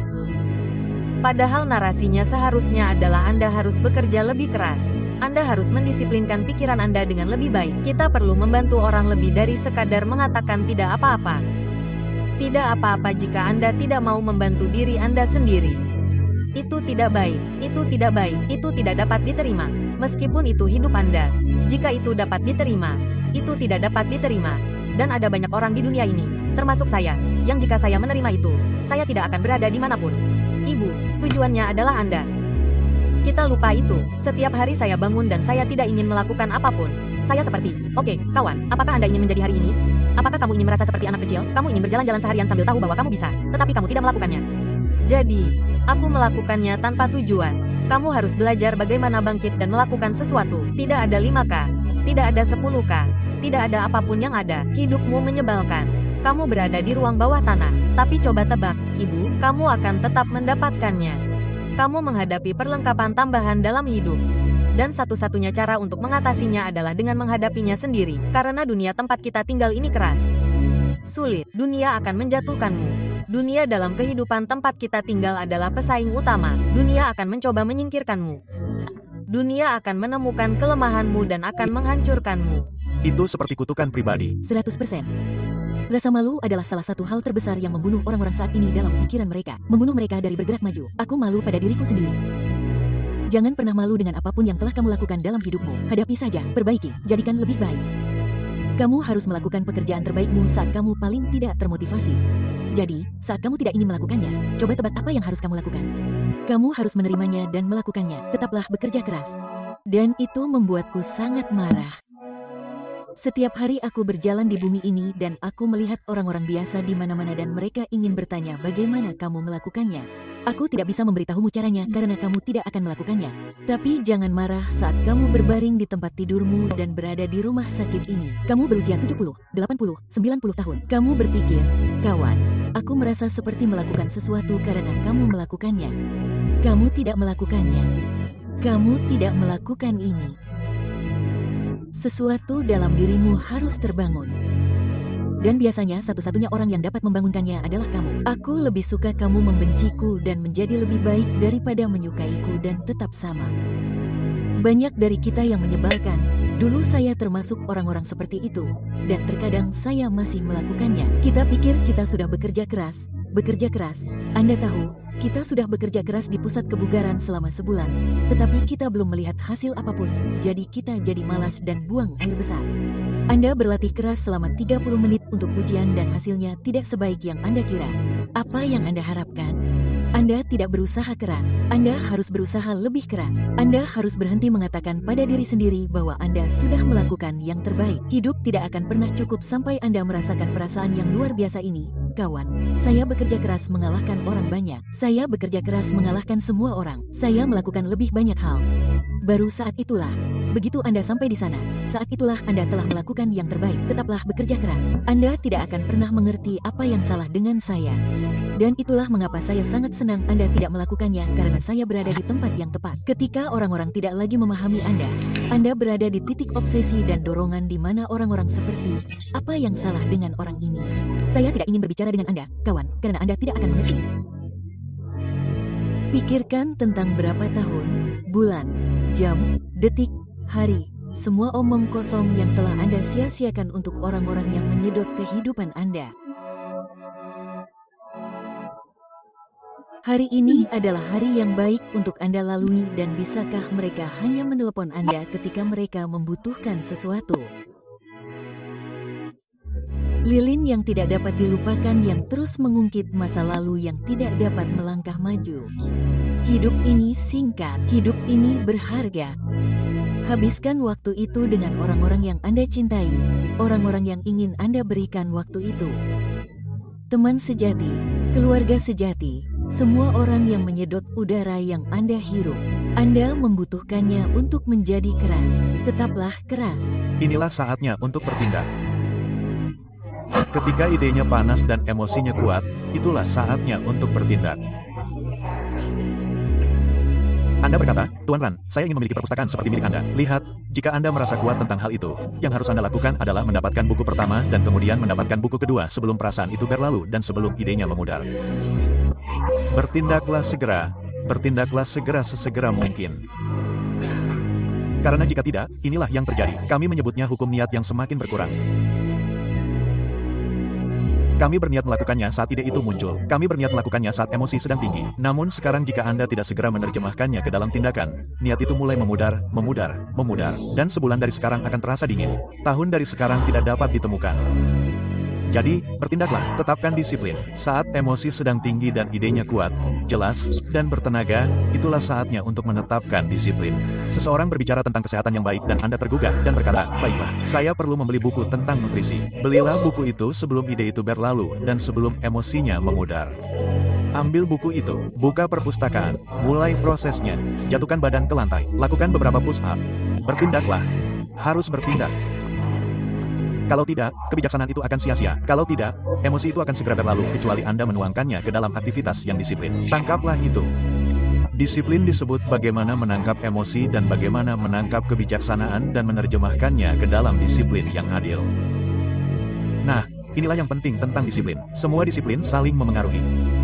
Speaker 5: Padahal narasinya seharusnya adalah Anda harus bekerja lebih keras. Anda harus mendisiplinkan pikiran Anda dengan lebih baik. Kita perlu membantu orang lebih dari sekadar mengatakan tidak apa-apa. Tidak apa-apa jika Anda tidak mau membantu diri Anda sendiri. Itu tidak baik, itu tidak baik, itu tidak dapat diterima. Meskipun itu hidup Anda. Jika itu dapat diterima, itu tidak dapat diterima. Dan ada banyak orang di dunia ini, termasuk saya, yang jika saya menerima itu, saya tidak akan berada dimanapun. Ibu, tujuannya adalah Anda. Kita lupa itu. Setiap hari saya bangun dan saya tidak ingin melakukan apapun. Saya seperti, oke, kawan, apakah Anda ingin menjadi hari ini? Apakah kamu ingin merasa seperti anak kecil? Kamu ingin berjalan-jalan seharian sambil tahu bahwa kamu bisa, tetapi kamu tidak melakukannya. Jadi, aku melakukannya tanpa tujuan. Kamu harus belajar bagaimana bangkit dan melakukan sesuatu. Tidak ada lima K, tidak ada sepuluh K, tidak ada apapun yang ada. Hidupmu menyebalkan. Kamu berada di ruang bawah tanah. Tapi coba tebak, ibu, kamu akan tetap mendapatkannya. Kamu menghadapi perlengkapan tambahan dalam hidup. Dan satu-satunya cara untuk mengatasinya adalah dengan menghadapinya sendiri. Karena dunia tempat kita tinggal ini keras. Sulit, dunia akan menjatuhkanmu. Dunia dalam kehidupan tempat kita tinggal adalah pesaing utama. Dunia akan mencoba menyingkirkanmu. Dunia akan menemukan kelemahanmu dan akan menghancurkanmu.
Speaker 1: Itu seperti kutukan pribadi.
Speaker 2: seratus persen. Rasa malu adalah salah satu hal terbesar yang membunuh orang-orang saat ini dalam pikiran mereka. Membunuh mereka dari bergerak maju. Aku malu pada diriku sendiri. Jangan pernah malu dengan apapun yang telah kamu lakukan dalam hidupmu. Hadapi saja, perbaiki, jadikan lebih baik. Kamu harus melakukan pekerjaan terbaikmu saat kamu paling tidak termotivasi. Jadi, saat kamu tidak ingin melakukannya, coba tebak apa yang harus kamu lakukan. Kamu harus menerimanya dan melakukannya. Tetaplah bekerja keras. Dan itu membuatku sangat marah. Setiap hari aku berjalan di bumi ini dan aku melihat orang-orang biasa di mana-mana dan mereka ingin bertanya bagaimana kamu melakukannya. Aku tidak bisa memberitahumu caranya karena kamu tidak akan melakukannya. Tapi jangan marah saat kamu berbaring di tempat tidurmu dan berada di rumah sakit ini. Kamu berusia tujuh puluh, delapan puluh, sembilan puluh tahun. Kamu berpikir, kawan, aku merasa seperti melakukan sesuatu karena kamu melakukannya. Kamu tidak melakukannya. Kamu tidak melakukan ini. Sesuatu dalam dirimu harus terbangun. Dan biasanya satu-satunya orang yang dapat membangunkannya adalah kamu. Aku lebih suka kamu membenciku dan menjadi lebih baik daripada menyukaiku dan tetap sama. Banyak dari kita yang menyebalkan. Dulu saya termasuk orang-orang seperti itu. Dan terkadang saya masih melakukannya. Kita pikir kita sudah bekerja keras. Bekerja keras. Anda tahu, kita sudah bekerja keras di pusat kebugaran selama sebulan. Tetapi kita belum melihat hasil apapun. Jadi kita jadi malas dan buang air besar. Anda berlatih keras selama tiga puluh menit untuk ujian dan hasilnya tidak sebaik yang Anda kira. Apa yang Anda harapkan? Anda tidak berusaha keras. Anda harus berusaha lebih keras. Anda harus berhenti mengatakan pada diri sendiri bahwa Anda sudah melakukan yang terbaik. Hidup tidak akan pernah cukup sampai Anda merasakan perasaan yang luar biasa ini. Kawan, saya bekerja keras mengalahkan orang banyak. Saya bekerja keras mengalahkan semua orang. Saya melakukan lebih banyak hal. Baru saat itulah, begitu Anda sampai di sana, saat itulah Anda telah melakukan yang terbaik. Tetaplah bekerja keras. Anda tidak akan pernah mengerti apa yang salah dengan saya. Dan itulah mengapa saya sangat senang Anda tidak melakukannya, karena saya berada di tempat yang tepat. Ketika orang-orang tidak lagi memahami Anda, Anda berada di titik obsesi dan dorongan di mana orang-orang seperti, apa yang salah dengan orang ini? Saya tidak ingin berbicara dengan Anda, kawan, karena Anda tidak akan mengerti. Pikirkan tentang berapa tahun, bulan, jam, detik, hari, semua omong kosong yang telah Anda sia-siakan untuk orang-orang yang menyedot kehidupan Anda. Hari ini adalah hari yang baik untuk Anda lalui, dan bisakah mereka hanya menelepon Anda ketika mereka membutuhkan sesuatu? Lilin yang tidak dapat dilupakan yang terus mengungkit masa lalu yang tidak dapat melangkah maju. Hidup ini singkat, hidup ini berharga. Habiskan waktu itu dengan orang-orang yang Anda cintai, orang-orang yang ingin Anda berikan waktu itu. Teman sejati, keluarga sejati, semua orang yang menyedot udara yang Anda hirup. Anda membutuhkannya untuk menjadi keras. Tetaplah keras.
Speaker 1: Inilah saatnya untuk bertindak. Ketika idenya panas dan emosinya kuat, itulah saatnya untuk bertindak. Anda berkata, Tuan Ran, saya ingin memiliki perpustakaan seperti milik Anda. Lihat, jika Anda merasa kuat tentang hal itu, yang harus Anda lakukan adalah mendapatkan buku pertama dan kemudian mendapatkan buku kedua sebelum perasaan itu berlalu dan sebelum idenya memudar. Bertindaklah segera, bertindaklah segera sesegera mungkin. Karena jika tidak, inilah yang terjadi. Kami menyebutnya hukum niat yang semakin berkurang. Kami berniat melakukannya saat ide itu muncul. Kami berniat melakukannya saat emosi sedang tinggi. Namun sekarang jika Anda tidak segera menerjemahkannya ke dalam tindakan, niat itu mulai memudar, memudar, memudar. Dan sebulan dari sekarang akan terasa dingin. Tahun dari sekarang tidak dapat ditemukan. Jadi, bertindaklah, tetapkan disiplin. Saat emosi sedang tinggi dan idenya kuat, jelas, dan bertenaga, itulah saatnya untuk menetapkan disiplin. Seseorang berbicara tentang kesehatan yang baik dan Anda tergugah dan berkata, baiklah, saya perlu membeli buku tentang nutrisi. Belilah buku itu sebelum ide itu berlalu dan sebelum emosinya memudar. Ambil buku itu, buka perpustakaan, mulai prosesnya, jatuhkan badan ke lantai, lakukan beberapa push-up. Bertindaklah, harus bertindak. Kalau tidak, kebijaksanaan itu akan sia-sia. Kalau tidak, emosi itu akan segera berlalu kecuali Anda menuangkannya ke dalam aktivitas yang disiplin. Tangkaplah itu. Disiplin disebut bagaimana menangkap emosi dan bagaimana menangkap kebijaksanaan dan menerjemahkannya ke dalam disiplin yang adil. Nah, inilah yang penting tentang disiplin. Semua disiplin saling memengaruhi.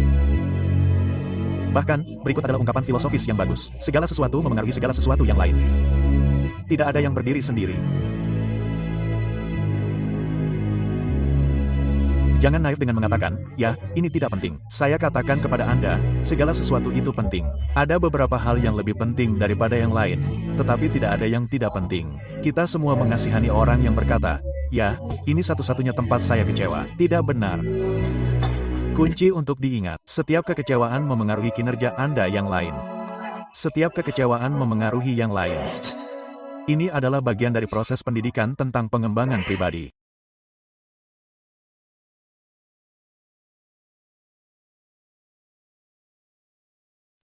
Speaker 1: Bahkan, berikut adalah ungkapan filosofis yang bagus. Segala sesuatu memengaruhi segala sesuatu yang lain. Tidak ada yang berdiri sendiri. Jangan naif dengan mengatakan, ya, ini tidak penting. Saya katakan kepada Anda, segala sesuatu itu penting. Ada beberapa hal yang lebih penting daripada yang lain, tetapi tidak ada yang tidak penting. Kita semua mengasihani orang yang berkata, ya, ini satu-satunya tempat saya kecewa. Tidak benar. Kunci untuk diingat, setiap kekecewaan memengaruhi kinerja Anda yang lain. Setiap kekecewaan memengaruhi yang lain. Ini adalah bagian dari proses pendidikan tentang pengembangan pribadi.